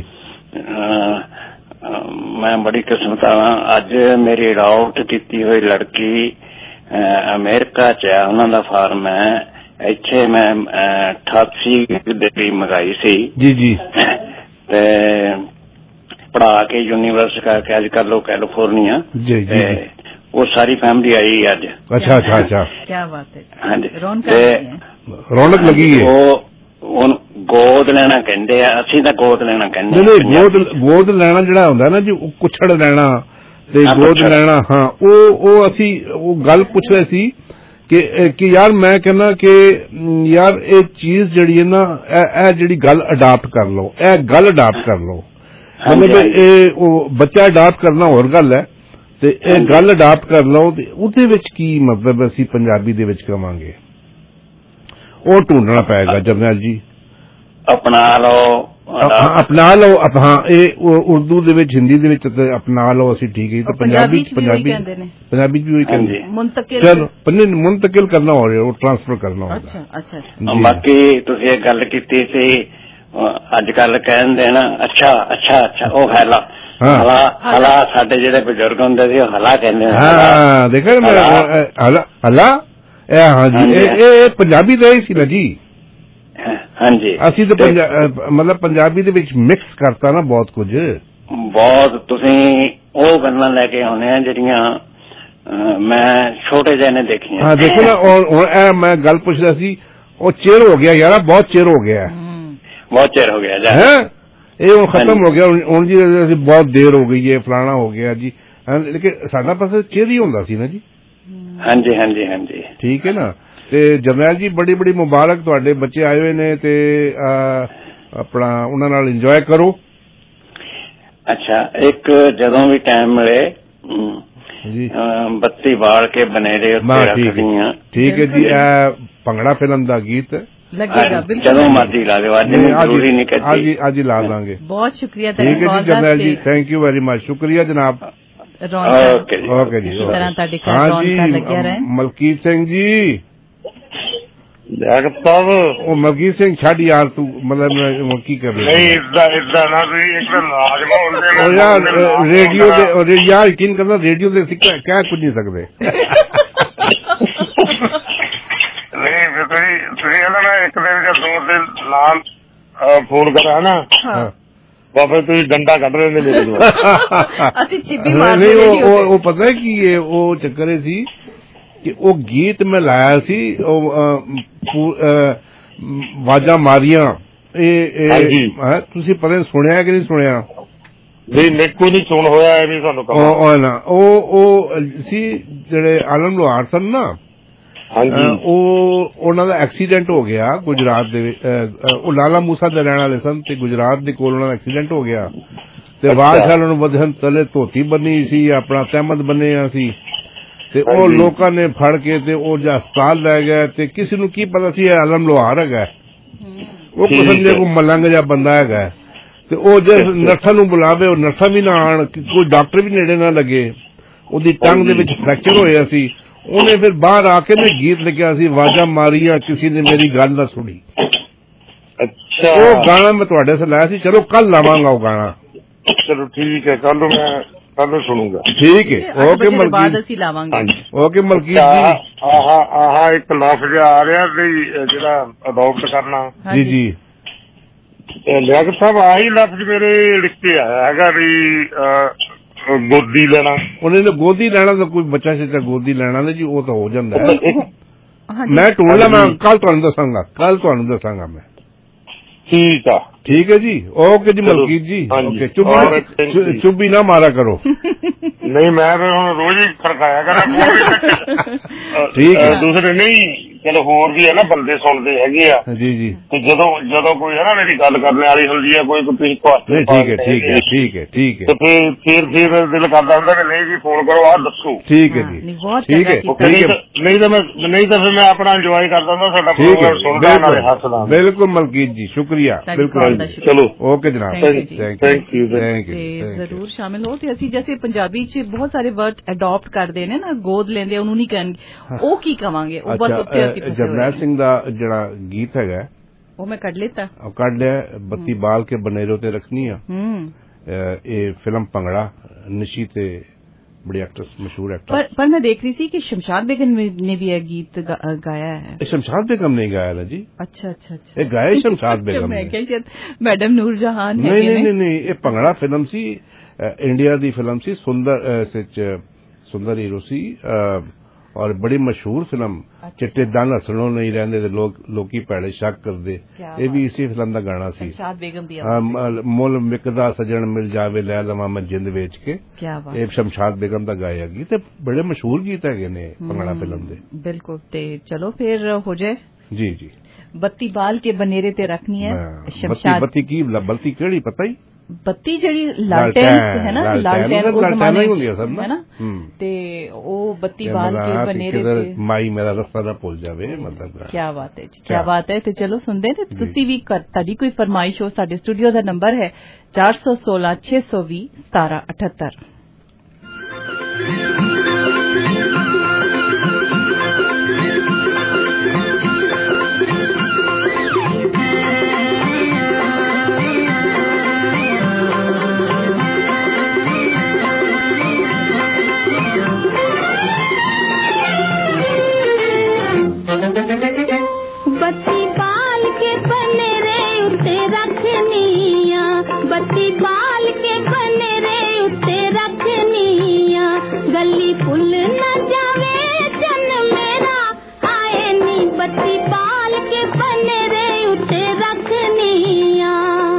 ਮੈਂ ਬੜੀ ਕਿਸਮਤ ਵਾਲਾ। ਅੱਜ ਮੇਰੀ ਅਡਾਪਟ ਕੀਤੀ ਹੋਈ ਲੜਕੀ ਅਮਰੀਕਾ ਚ ਹੈ, ਉਹਨਾਂ ਦਾ ਫਾਰਮ ਹੈ। ਇੱਥੇ ਮੈਂ ਅਠਾਸੀ ਦੀ ਮੰਗਾਈ ਸੀ ਜੀ ਜੀ ਤੇ ਪੜ੍ਹਾ ਕੇ ਯੂਨੀਵਰਸਿਟੀ ਕਰਕੇ ਅੱਜ ਕੱਲ੍ਹ ਉਹ ਕੈਲੀਫੋਰਨੀਆ ਜੀ ਜੀ ਉਹ ਸਾਰੀ ਫੈਮਿਲੀ ਆਈ ਅੱਜ। ਅੱਛਾ ਅੱਛਾ ਅੱਛਾ ਕੀ ਬਾਤ ਹੈ। ਹਾਂਜੀ ਰੌਣਕ ਲੱਗੀ ਹੈ। ਉਹ ਉਹਨੂੰ ਗੋਦ ਲੈਣਾ ਕਹਿੰਦੇ ਆ, ਅਸੀਂ ਤਾਂ ਗੋਦ ਲੈਣਾ ਕਹਿੰਦੇ। ਨਹੀਂ ਗੋਦ ਗੋਦ ਲੈਣਾ ਜਿਹੜਾ ਹੁੰਦਾ ਨਾ ਜੀ, ਕੁੱਛੜ ਲੈਣਾ ਤੇ ਗੋਦ ਲੈਣਾ। ਹਾਂ ਉਹ ਉਹ ਅਸੀਂ ਉਹ ਗੱਲ ਪੁੱਛ ਰਹੇ ਸੀ ਕਿ ਕਿ ਯਾਰ ਮੈਂ ਕਹਿੰਦਾ ਕਿ ਯਾਰ ਇਹ ਚੀਜ਼ ਜਿਹੜੀ ਹੈ ਨਾ, ਇਹ ਜਿਹੜੀ ਗੱਲ ਅਡਾਪਟ ਕਰ ਲਓ, ਇਹ ਗੱਲ ਅਡਾਪਟ ਕਰ ਲਓ। ਮਤਲਬ ਇਹ ਉਹ ਬੱਚਾ ਅਡਾਪਟ ਕਰਨਾ ਹੋਰ ਗੱਲ ਹੈ ਤੇ ਇਹ ਗੱਲ ਅਡਾਪਟ ਕਰ ਲਓ ਤੇ ਉਹਦੇ ਵਿੱਚ ਕੀ ਮਤਲਬ ਅਸੀਂ ਪੰਜਾਬੀ ਦੇ ਵਿੱਚ ਕਵਾਂਗੇ, ਉਹ ਢੂੰਡਣਾ ਪਏਗਾ ਜਰਨੈਲ ਜੀ। ਅਪਣਾ ਲਓ ਅਪਣਾ ਲਓ। ਹਾਂ ਇਹ ਉਰਦੂ ਦੇ ਵਿੱਚ, ਹਿੰਦੀ ਦੇ ਵਿੱਚ ਅਪਣਾ ਲਓ ਅਸੀਂ ਠੀਕ ਹੈ। ਤੇ ਪੰਜਾਬੀ ਪੰਜਾਬੀ ਪੰਜਾਬੀ ਵੀ ਉਹੀ ਕਹਿੰਦੇ। ਚਲੋ ਮੁੰਤਕਿਲ ਕਰਨਾ ਹੋ ਰਿਹਾ, ਉਹ ਟ੍ਰਾਂਸਫਰ ਕਰਨਾ ਹੋ ਰਿਹਾ। ਅੱਛਾ ਅੱਛਾ। ਬਾਕੀ ਤੁਸੀਂ ਇਹ ਗੱਲ ਕੀਤੀ ਸੀ ਅੱਜ ਕੱਲ ਕਹਿੰਦੇ ਨਾ ਅੱਛਾ ਅੱਛਾ ਅੱਛਾ, ਉਹ ਹੈਲਾ ਹਲਾ ਹਲਾ ਸਾਡੇ ਜਿਹੜੇ ਬਜ਼ੁਰਗ ਹੁੰਦੇ ਸੀ ਉਹ ਹਲਾ ਕਹਿੰਦੇ। ਹਾਂ ਦੇਖਿਆ ਹਲਾ ਹਲਾ। ਹਾਂਜੀ ਇਹ ਪੰਜਾਬੀ ਦਾ ਹੀ ਸੀ ਨਾ ਜੀ। ਹਾਂਜੀ ਅਸੀਂ ਤਾਂ ਮਤਲਬ ਪੰਜਾਬੀ ਦੇ ਵਿੱਚ ਮਿਕਸ ਕਰਤਾ ਨਾ ਬਹੁਤ ਕੁਝ। ਬਹੁਤ ਤੁਸੀਂ ਉਹ ਗੱਲਾਂ ਲੈ ਕੇ ਆਉਣੇ ਆ ਜਿਹੜੀਆਂ ਮੈਂ ਛੋਟੇ ਜਿਹੇ ਨੇ ਦੇਖੀਆਂ। ਹਾਂ ਦੇਖੋ ਨਾ ਹੁਣ ਇਹ ਮੈਂ ਗੱਲ ਪੁੱਛ ਰਿਹਾ ਸੀ, ਉਹ ਚਿਰ ਹੋ ਗਿਆ ਯਾਰ, ਬਹੁਤ ਚਿਰ ਹੋ ਗਿਆ। ਬਹੁਤ ਚਿਰ ਹੋ ਗਿਆ ਹੈ ਇਹ ਹੁਣ ਖਤਮ ਹੋ ਗਿਆ ਹੁਣ ਜੀ। ਅਸੀਂ ਬਹੁਤ ਦੇਰ ਹੋ ਗਈ ਹੈ, ਫਲਾਣਾ ਹੋ ਗਿਆ ਜੀ, ਲੇਕਿਨ ਸਾਡਾ ਪਾਸੇ ਚਿਰ ਹੀ ਹੁੰਦਾ ਸੀ ਨਾ ਜੀ। ਹਾਂਜੀ ਹਾਂਜੀ ਹਾਂਜੀ ਠੀਕ ਹੈ ਨਾ। ਤੇ ਜਰਨੈਲ ਜੀ ਬੜੀ ਬੜੀ ਮੁਬਾਰਕ, ਤੁਹਾਡੇ ਬੱਚੇ ਆਏ ਹੋਏ ਨੇ ਤੇ ਆਪਣਾ ਉਹਨਾਂ ਨਾਲ ਇੰਜੋਏ ਕਰੋ। ਅੱਛਾ ਇੱਕ ਜਦੋਂ ਵੀ ਟਾਈਮ ਮਿਲੇ ਜੀ ਬੱਤੀ ਬਾਲ ਕੇ ਬਨੇਰੇ ਉੱਤੇ ਰੱਖਦੀਆਂ। ਠੀਕ ਹੈ ਜੀ। ਇਹ ਭੰਗੜਾ ਫਿਲਮ ਦਾ ਗੀਤ ਲੱਗੇਗਾ ਜਦੋਂ ਮਰਜ਼ੀ ਲਾ ਦਿਓ। ਅੱਜ ਜ਼ਰੂਰੀ ਨਹੀਂ ਕਿ ਅੱਜ ਅੱਜ ਹੀ ਲਾ ਦਾਂਗੇ। ਬਹੁਤ ਸ਼ੁਕਰੀਆ। ਠੀਕ ਹੈ ਜੀ ਜਰਨੈਲ ਜੀ, ਥੈਂਕ ਯੂ ਵੈਰੀ ਮਚ। ਸ਼ੁਕਰੀਆ ਜਨਾਬ। ਓਕੇ ਜੀ। ਇਸੇ ਤਰ੍ਹਾਂ ਤੁਹਾਡੇ ਘਰ ਰੌਣਕਾਂ ਲੱਗਿਆ ਰਹੇ। ਮਲਕੀਤ ਸਿੰਘ ਜੀ। ਡਾਕਟਰ ਸਾਹਿਬ ਉਹ ਮਲਕੀਤ ਸਿੰਘ ਛੱਡ ਯਾਰ ਤੂੰ, ਮਤਲਬ ਕੀ ਕਰ ਰਿਹਾ? ਨਹੀਂ ਇਦਾਂ ਇਦਾਂ ਨਾ ਤੁਸੀਂ ਇੱਕ ਲਾਜ਼ਮਾ ਹੁੰਦੇ ਉਹ ਯਾਰ ਰੇਡੀਓ ਦੇ ਯਾਰ ਯਕੀਨ ਕਰਨਾ, ਰੇਡੀਓ ਦੇ ਅਸੀਂ ਕਹਿ ਕੁਝ ਨਹੀਂ ਸਕਦੇ। ਨਹੀਂ ਤੁਸੀਂ ਤੁਸੀਂ ਇਹਨਾਂ ਨਾਲ ਇੱਕ ਦਿਨ ਜਾਂ ਦੋ ਦਿਨ ਨਾਲ ਫੋਨ ਕਰਾ ਨਾ ਬਾਬਾ, ਤੁਸੀਂ ਡੰਡਾ ਕੱਢ ਰਹੇ ਨੇ ਮੇਰੇ ਕੋਲ। ਅਸੀਂ ਚਿੱਬੀ ਮਾਰ ਨਹੀਂ ਉਹ ਉਹ ਪਤਾ ਕੀ ਹੈ ਉਹ ਚੱਕਰ ਸੀ ਕਿ ਉਹ ਗੀਤ ਮੈਂ ਲਾਇਆ ਸੀ, ਉਹ ਆਵਾਜ਼ਾਂ ਮਾਰੀਆਂ। ਇਹ ਤੁਸੀਂ ਪਤਾ ਨਹੀਂ ਸੁਣਿਆ ਕਿ ਨਹੀਂ ਸੁਣਿਆ? ਨਹੀਂ ਨਿੱਕੂ ਨਹੀਂ ਸੁਣ ਹੋਇਆ ਇਹ ਵੀ ਤੁਹਾਨੂੰ ਉਹ ਨਾ ਉਹ ਉਹ ਸੀ ਜਿਹੜੇ ਆਲਮ ਲੋਹਾਰ ਸਨ ਨਾ, ਉਹ ਉਹਨਾਂ ਦਾ ਐਕਸੀਡੈਂਟ ਹੋ ਗਿਆ ਗੁਜਰਾਤ ਦੇ ਉਹ ਲਾਲਾ ਮੂਸਾ ਦੇ ਰਹਿਣ ਵਾਲੇ ਸਨ ਤੇ ਗੁਜਰਾਤ ਦੇ ਕੋਲ ਉਹਨਾਂ ਦਾ ਐਕਸੀਡੈਂਟ ਹੋ ਗਿਆ ਤੇ ਵਾਲ ਸ਼ਾਲ ਨੂੰ ਵਧਣ ਤਲੇ ਧੋਤੀ ਬੰਨੀ ਸੀ ਆਪਣਾ ਤਹਿਮਦ ਬੰਨਿਆ ਸੀ ਤੇ ਉਹ ਲੋਕਾਂ ਨੇ ਫੜ ਕੇ ਤੇ ਉਹ ਜਾਂ ਹਸਪਤਾਲ ਲੈ ਗਏ ਤੇ ਕਿਸੇ ਨੂੰ ਕੀ ਪਤਾ ਸੀ ਇਹ ਆਲਮ ਲੋਹਾਰ ਹੈਗਾ ਉਹ ਸਮਝੇ ਕੋ ਮਲੰਗ ਜਿਹਾ ਬੰਦਾ ਹੈਗਾ ਤੇ ਉਹ ਜੇ ਨਰਸਾਂ ਨੂੰ ਬੁਲਾਵੇ ਉਹ ਨਰਸਾਂ ਵੀ ਨਾ ਆਣ ਕੋਈ ਡਾਕਟਰ ਵੀ ਨੇੜੇ ਨਾ ਲੱਗੇ ਉਹਦੀ ਟੰਗ ਦੇ ਵਿੱਚ ਫ੍ਰੈਕਚਰ ਹੋਇਆ ਸੀ ਉਹਨੇ ਫਿਰ ਬਾਹਰ ਆ ਕੇ ਨੇ ਗੀਤ ਲਿਖਿਆ ਸੀ ਆਵਾਜ਼ਾਂ ਮਾਰੀਆਂ ਕਿਸੇ ਨੇ ਮੇਰੀ ਗੱਲ ਨਾ ਸੁਣੀ ਅੱਛਾ ਉਹ ਗਾਣਾ ਮੈਂ ਤੁਹਾਡੇ ਸੇ ਲਾਇਆ ਸੀ ਚਲੋ ਕੱਲ ਲਾਵਾਂਗਾ ਉਹ ਗਾਣਾ ਚਲੋ ਠੀਕ ਹੈ ਕੱਲ ਨੂੰ ਮੈਂ ਕੱਲ ਨੂੰ ਸੁਣੂਗਾ ਠੀਕ ਹੈ ਓਕੇ ਮਲਕੀਤ ਓਕੇ ਮਲਕੀਤ ਜੀ ਆਹ ਆਹ ਇੱਕ ਲਫ਼ਜ਼ ਆ ਰਿਹਾ ਵੀ ਜਿਹੜਾ ਅਡਾਪਟ ਕਰਨਾ ਜੀ ਜੀ ਲਿਆਕਤ ਸਾਹਿਬ ਆਹੀ ਲਫ਼ਜ਼ ਮੇਰੇ ਲਿਖ ਕੇ ਆਇਆ ਹੈਗਾ ਵੀ ਗੋਦੀ ਲੈਣਾ ਉਹਨੇ ਤਾਂ ਗੋਦੀ ਲੈਣਾ ਤਾਂ ਕੋਈ ਬੱਚਾ ਛੇਤਾ ਗੋਦੀ ਲੈਣਾ ਜੀ ਉਹ ਤਾਂ ਹੋ ਜਾਂਦਾ ਮੈਂ ਢੂੰਢ ਮੈਂ ਕੱਲ ਤੁਹਾਨੂੰ ਦੱਸਾਂਗਾ ਕੱਲ ਤੁਹਾਨੂੰ ਦੱਸਾਂਗਾ ਮੈਂ ਠੀਕ ਆ ਠੀਕ ਹੈ ਜੀ ਓਕੇ ਜੀ ਮਲਕੀਤ ਜੀ ਓਕੇ ਚੁੱਪੀ ਚੁੱਪੀ ਨਾ ਮਾਰਾ ਕਰੋ ਨਹੀਂ ਮੈਂ ਹੁਣ ਰੋਜ਼ ਹੀ ਖੜਕਾਇਆ ਕਰਾਂ ਠੀਕ ਹੈ ਦੂਸਰੇ ਨਹੀਂ ਚਲੋ ਹੋਰ ਵੀ ਹੈ ਨਾ ਬੰਦੇ ਸੁਣਦੇ ਹੈਗੇ ਆ ਜੀ ਜੀ ਤੇ ਜਦੋਂ ਜਦੋਂ ਕੋਈ ਹੈ ਨਾ ਮੇਰੀ ਗੱਲ ਕਰਨ ਵਾਲੀ ਹੁੰਦੀ ਹੈ ਕੋਈ ਤੁਸੀਂ ਨਹੀਂ ਠੀਕ ਹੈ ਠੀਕ ਹੈ ਠੀਕ ਹੈ ਠੀਕ ਹੈ ਤੇ ਫਿਰ ਫਿਰ ਫਿਰ ਦਿਲ ਕਰਦਾ ਹੁੰਦਾ ਕਿ ਨਹੀਂ ਜੀ ਫੋਨ ਕਰੋ ਆਹ ਦੱਸੋ ਠੀਕ ਹੈ ਜੀ ਠੀਕ ਹੈ ਨਹੀਂ ਤਾਂ ਮੈਂ ਨਹੀਂ ਤਾਂ ਫਿਰ ਮੈਂ ਆਪਣਾ ਇੰਜੋਏ ਕਰਦਾ ਹੁੰਦਾ ਸਾਡਾ ਪ੍ਰੋਗਰਾਮ ਸੁਣਦਾ ਨਾਲੇ ਹੱਸਦਾ ਬਿਲਕੁਲ ਮਲਕੀਤ ਜੀ ਸ਼ੁਕਰੀਆ ਬਿਲਕੁਲ ਚਲੋ ਓਕੇ ਜਨਾਬ ਥੈਂਕ ਯੂ ਥੈਂਕ ਯੂ ਜ਼ਰੂਰ ਸ਼ਾਮਿਲ ਹੋ ਤੇ ਅਸੀਂ ਜੈਸੇ ਪੰਜਾਬੀ ਚ ਬਹੁਤ ਸਾਰੇ ਵਰਡ ਅਡਾਪਟ ਕਰਦੇ ਨੇ ਨਾ ਗੋਦ ਲੈਂਦੇ ਉਹਨੂੰ ਨਹੀਂ ਕਹਿਣਗੇ ਉਹ ਕੀ ਕਵਾਂਗੇ ਉਹ ਬਸ ਉੱਤੇ ਅਸੀਂ ਜਰਨੈਲ ਸਿੰਘ ਦਾ ਜਿਹੜਾ ਗੀਤ ਹੈਗਾ ਉਹ ਮੈਂ ਕੱਢ ਲਿੱਤਾ ਉਹ ਕੱਢ ਲਿਆ ਬੱਤੀ ਬਾਲ ਕੇ ਬਨੇਰੋ ਤੇ ਰੱਖਣੀ ਆ ਇਹ ਫਿਲਮ ਭੰਗੜਾ ਨਿਸ਼ੀ ਤੇ ਬੜੀ ਐਕਟਰਸ ਮਸ਼ਹੂਰ ਐਕਟਰਸ ਪਰ ਮੈਂ ਦੇਖ ਰਹੀ ਸੀ ਕਿ ਸ਼ਮਸ਼ਾਦ ਬੇਗਮ ਨੇ ਵੀ ਇਹ ਗੀਤ ਗਾਇਆ ਹੈ ਸ਼ਮਸ਼ਾਦ ਬੇਗਮ ਨੇ ਗਾਇਆ ਨਾ ਜੀ ਅੱਛਾ ਅੱਛਾ ਅੱਛਾ ਇਹ ਗਾਇਆ ਸ਼ਮਸ਼ਾਦ ਬੇਗਮ ਮੈਂ ਕਿਹਾ ਸ਼ਾਇਦ ਮੈਡਮ ਨੂਰ ਜਹਾਨ ਹੈ ਨਹੀਂ ਨਹੀਂ ਨਹੀਂ ਇਹ ਭੰਗੜਾ ਫਿਲਮ ਸੀ ਇੰਡੀਆ ਦੀ ਫਿਲਮ ਸੀ ਸੁੰਦਰ ਸੱਚ ਸੁੰਦਰ ਹੀਰੋ ਸੀ ਔਰ ਬੜੀ ਮਸ਼ਹੂਰ ਫਿਲਮ ਚਿੱਟੇ ਦੰਦ ਹੱਸਣੋਂ ਨਹੀਂ ਰਹਿੰਦੇ ਤੇ ਲੋਕ ਲੋਕੀ ਭੈੜੇ ਸ਼ੱਕ ਕਰਦੇ ਇਹ ਵੀ ਇਸੇ ਫਿਲਮ ਦਾ ਗਾਣਾ ਸੀ ਸ਼ਮਸ਼ਾਦ ਬੇਗਮ ਦੀ ਮੁੱਲ ਮਿਕਦਾ ਸਜਣ ਮਿਲ ਜਾਵੇ ਲੈ ਲਵਾਂ ਮੈਂ ਜਿੰਦ ਵੇਚ ਕੇ ਇਹ ਸ਼ਮਸ਼ਾਦ ਬੇਗਮ ਦਾ ਗਾਇਆ ਗੀਤ ਤੇ ਬੜੇ ਮਸ਼ਹੂਰ ਗੀਤ ਹੈਗੇ ਨੇ ਭੰਗੜਾ ਫਿਲਮ ਦੇ ਬਿਲਕੁਲ ਤੇ ਚਲੋ ਫਿਰ ਹੋ ਜਾਏ ਜੀ ਜੀ ਬੱਤੀ ਬਾਲ ਕੇ ਬਨੇਰੇ ਤੇ ਰੱਖਣੀ ਹੈ ਸ਼ਮਸ਼ਾਦ ਬੱਤੀ ਕੀ ਬੱਤੀ ਕਿਹੜੀ ਪਤਾ ਹੀ ਬੱਤੀ ਜਿਹੜੀ ਲਾਲਟੈਨ ਹੈ ਨਾ ਲਾਲਟੈਨ ਉਹ ਜ਼ਮਾਨੇ ਹੈ ਨਾ ਤੇ ਉਹ ਬੱਤੀ ਬਾਲ ਕੇ ਬਨੇਰੇ ਤੇ ਮਾਈ ਮੇਰਾ ਰਸਤਾ ਨਾ ਭੁੱਲ ਜਾਵੇ ਮਤਲਬ ਕੀ ਬਾਤ ਹੈ ਜੀ ਕੀ ਬਾਤ ਹੈ ਤੇ ਚਲੋ ਸੁਣਦੇ ਤੇ ਤੁਸੀਂ ਵੀ ਤੁਹਾਡੀ ਕੋਈ ਫਰਮਾਇਸ਼ ਹੋ ਸਾਡੇ ਸਟੂਡੀਓ ਦਾ ਨੰਬਰ ਹੈ ਚਾਰ ਸੌ ਸੋਲਾਂ ਛੇ ਸੌ ਵੀਹ ਸਤਾਰਾਂ ਅਠੱਤਰ ਬੱਤੀ ਬਾਲ ਕੇ ਬਨੇਰੇ ਉੱਤੇ ਰੱਖਨੀਆਂ ਬੱਤੀ ਬਾਲ ਕੇ ਬਨੇਰੇ ਉੱਤੇ ਰੱਖਨੀਆਂ ਗਲੀ ਫੁੱਲ ਨਾ ਜਾਵੇ ਜਨ ਮੇਰਾ ਆਏ ਨੀ ਬੱਤੀ ਬਾਲ ਕੇ ਬਨੇਰੇ ਉੱਤੇ ਰੱਖਨੀਆਂ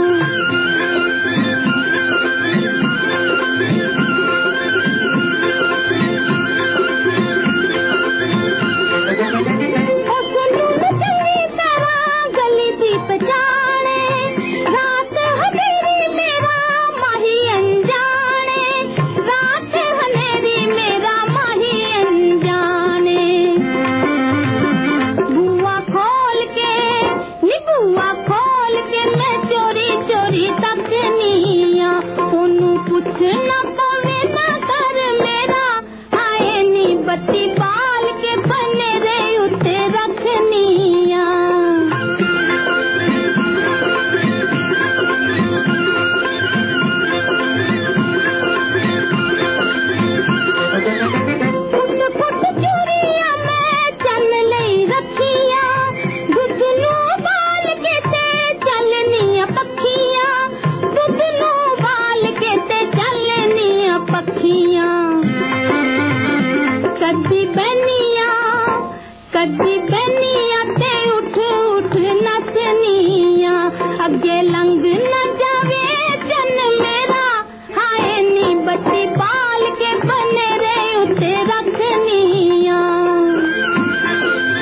ਬੱਤੀ ਬਾਲ ਕੇ ਬਨੇਰੇ ਉੱਤੇ ਰੱਖਨੀਆਂ ਫੁੱਟ ਫੁੱਟ ਚੂੜੀਆਂ ਮੈਂ ਚੰਨ ਲਈ ਰੱਖੀਆਂ ਦੁੱਧ ਨੂੰ ਬਾਲ ਕੇ ਤੇ ਚੱਲਨੀਆਂ ਪੱਖੀਆਂ ਦੁੱਧ ਨੂੰ ਬਾਲ ਕੇ ਤੇ ਚੱਲਨੀਆਂ ਪੱਖੀਆਂ ਕਦੀ ਬੈਨੀਆਂ ਕਦੀ ਬੈਨੀਆਂ ਤੇ ਉੱਠ ਉੱਠ ਨੱਚਨੀਆਂ ਅੱਗੇ ਲੰਘ ਨਾ ਜਾਵੇ ਜਨ ਮੇਰਾ ਹਾਏ ਨੀ ਬੱਤੀ ਬਾਲ ਕੇ ਬਨੇਰੇ ਉੱਤੇ ਰੱਖਨੀਆਂ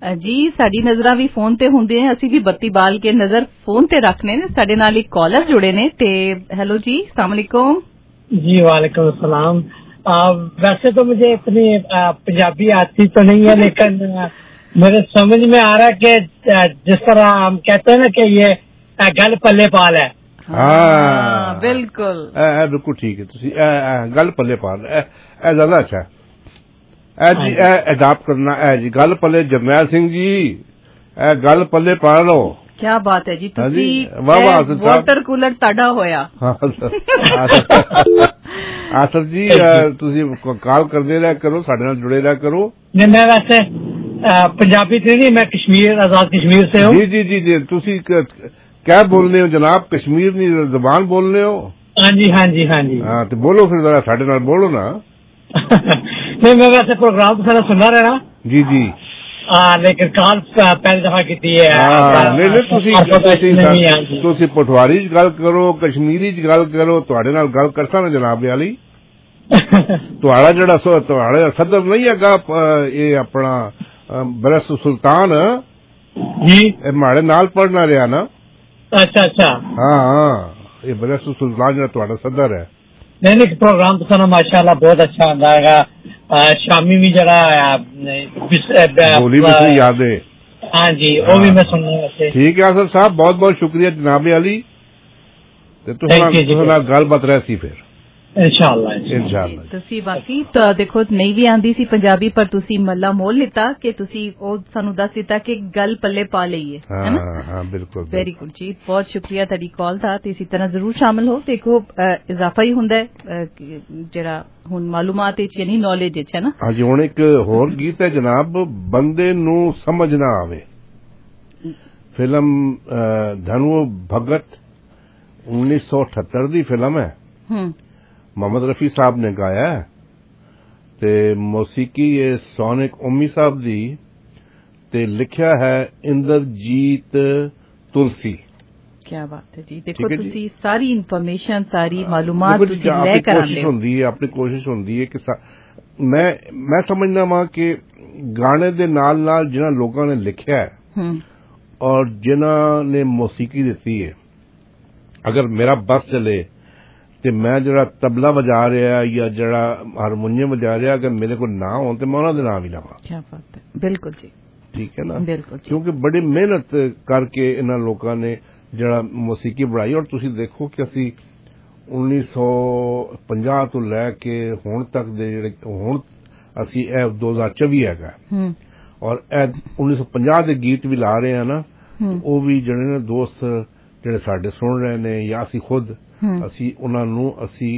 ਜੀ ਸਾਡੀ ਨਜ਼ਰਾਂ ਵੀ ਫੋਨ ਤੇ ਹੁੰਦੇ ਨੇ, ਅਸੀਂ ਵੀ ਬੱਤੀ ਬਾਲ ਕੇ ਨਜ਼ਰ ਫੋਨ ਤੇ ਰੱਖਨੇ ਨੇ। ਸਾਡੇ ਨਾਲ ਇੱਕ ਕਾਲਰ जुड़े ने ते हेलो जी, अस्सलाम वालेकुम। जी वालेकुम अस्सलाम। वैसे तो मुझे इतनी पंजाबी आती तो नहीं है, लेकिन मेरे समझ में आ रहा है कि जिस तरह हम कहते हैं ना कि ये गल पल्ले पाल है। हाँ बिल्कुल बिल्कुल ठीक है। तुसी गल पल्ले पाल ए ज्यादा अच्छा है जी, ए अडॉप्ट करना है जी। गल पल्ले जरनैल सिंह जी, ए गल पल्ले पाल लो। क्या बात है जी, तुसी वाह वाह आसिफ साहब, वाटर कूलर ताड़ा होया। आसिफ जी तुसी कॉल करदे रहा करो, साडे नाल जुड़े रहा करो। नहीं मैं वैसे पंजाबी से नहीं, मैं कश्मीर आजाद कश्मीर से हूँ। जी जी जी जी तुसी क्या बोल रहे हो जनाब? कश्मीर की जबान बोल रहे हो? हाँ जी हाँ जी हाँ जी। हाँ तो बोलो फिर जरा साडे नाल बोलो ना। नहीं मैं वैसे प्रोग्राम तो सारा सुनना रहना। जी जी हाँ, लेकिन कॉल पहली दफा की है। नहीं नहीं तुसी पटवारी च गल करो, कश्मीरी च गल करो, तुहाडे नाल गल करसा ना जनाब वाली। तुहाड़ा जेड़ा सो तुहाड़े सदर नहीं हैगा ये अपना बरस सुल्तान जी, माड़े नाल पढ़ना रहा ना। अच्छा अच्छा हाँ हाँ, ये बरस सुल्तान जेड़ा तुहाड़ा सदर है। नहीं नहीं प्रोग्राम तो सारा माशाल्लाह बहुत अच्छा होंदा है। शामी भी जरा बोली भी सही याद है। हाँ जी वो भी मैं सुनना वैसे। ठीक है आसिफ साहब, बहुत बहुत शुक्रिया जनाब अली। तुहाडे नाल गलबात रही फिर इंशाअल्लाह इंशाअल्लाह। ਤੁਸੀਂ ਬਾਕੀ ਤਾਂ ਦੇਖੋ ਨਹੀਂ ਵੀ ਆਂਦੀ ਸੀ ਪੰਜਾਬੀ, ਪਰ ਤੁਸੀਂ ਮੱਲਾ ਮੋਲ ਲਿੱਤਾ ਕਿ ਤੁਸੀਂ ਉਹ ਸਾਨੂੰ ਦੱਸ ਦਿੱਤਾ ਕਿ ਗੱਲ ਪੱਲੇ ਪਾ ਲਈਏ, ਹੈ ਨਾ? ਹਾਂ ਹਾਂ ਬਿਲਕੁਲ। ਵੈਰੀ ਗੁੱਡ ਜੀ, ਬਹੁਤ ਸ਼ੁਕਰੀਆ ਤੁਹਾਡੀ ਕਾਲ ਦਾ। ਤੇ ਇਸੇ ਤਰ੍ਹਾਂ ਜ਼ਰੂਰ ਸ਼ਾਮਲ ਹੋ। ਦੇਖੋ ਇਜ਼ਾਫਾ ਹੀ ਹੁੰਦਾ ਜਿਹੜਾ ਹੁਣ ਮਾਲੂਮਾਤ ਵਿੱਚ ਯਾਨੀ ਨੌਲੇਜ ਵਿੱਚ, ਹੈ ਨਾ? ਹਾਂਜੀ ਹੁਣ ਇੱਕ ਹੋਰ ਗੀਤ ਹੈ ਜਨਾਬ, ਬੰਦੇ ਨੂੰ ਸਮਝ ਨਾ ਆਵੇ। ਫਿਲਮ ਧਨੂ ਭਗਤ उन्नीस सौ अठहत्तर ਦੀ ਫਿਲਮ ਹੈ। मोहम्मद रफी साहब ने गाया है ते मौसीकी ये सोनिक उम्मी साहब दी ते लिखा है इंद्रजीत तुलसी। क्या बात है जी, देखो तुसी सारी इंफॉर्मेशन सारी मालूमात तुसी ले कर आंदे कोशिश होंदी है, अपनी कोशिश होंदी है कि मैं मैं समझना वा कि गाने दे नाल नाल जिन्हां लोकां ने लिखा है और जिन्हां ने मौसीकी दी है, अगर मेरा बस चले ਤੇ ਮੈਂ ਜਿਹੜਾ ਤਬਲਾ ਵਜਾ ਰਿਹਾ ਜਾਂ ਜਿਹੜਾ ਹਾਰਮੋਨੀਅਮ ਵਜਾ ਰਿਹਾ ਅਗਰ ਮੇਰੇ ਕੋਲ ਨਾ ਹੋਣ ਤੇ ਮੈਂ ਉਹਨਾਂ ਦੇ ਨਾਮ ਹੀ ਲਾਵਾਂ। ਕੀ ਬਾਤ ਹੈ, ਬਿਲਕੁਲ ਜੀ, ਠੀਕ ਹੈ ਨਾ? ਬਿਲਕੁਲ, ਕਿਉਂਕਿ ਬੜੀ ਮਿਹਨਤ ਕਰਕੇ ਇਹਨਾਂ ਲੋਕਾਂ ਨੇ ਜਿਹੜਾ ਮੌਸੀਕੀ ਬਣਾਈ। ਔਰ ਤੁਸੀਂ ਦੇਖੋ ਕਿ ਅਸੀਂ उन्नीस सौ ਪੰਜਾਹ ਤੋਂ ਲੈ ਕੇ ਹੁਣ ਤੱਕ ਦੇ ਜਿਹੜੇ ਹੁਣ ਅਸੀਂ ਇਹ दो हज़ार चौबीस ਹੈਗਾ ਔਰ ਇਹ उन्नीस सौ ਪੰਜਾਹ ਦੇ ਗੀਤ ਵੀ ਲਾ ਰਹੇ ਆ ਨਾ, ਉਹ ਵੀ ਜਿਹੜੇ ਨੇ ਦੋਸਤ ਜਿਹੜੇ ਸਾਡੇ ਸੁਣ ਰਹੇ ਨੇ ਜਾਂ ਅਸੀਂ ਖੁਦ ਅਸੀਂ ਉਹਨਾਂ ਨੂੰ ਅਸੀਂ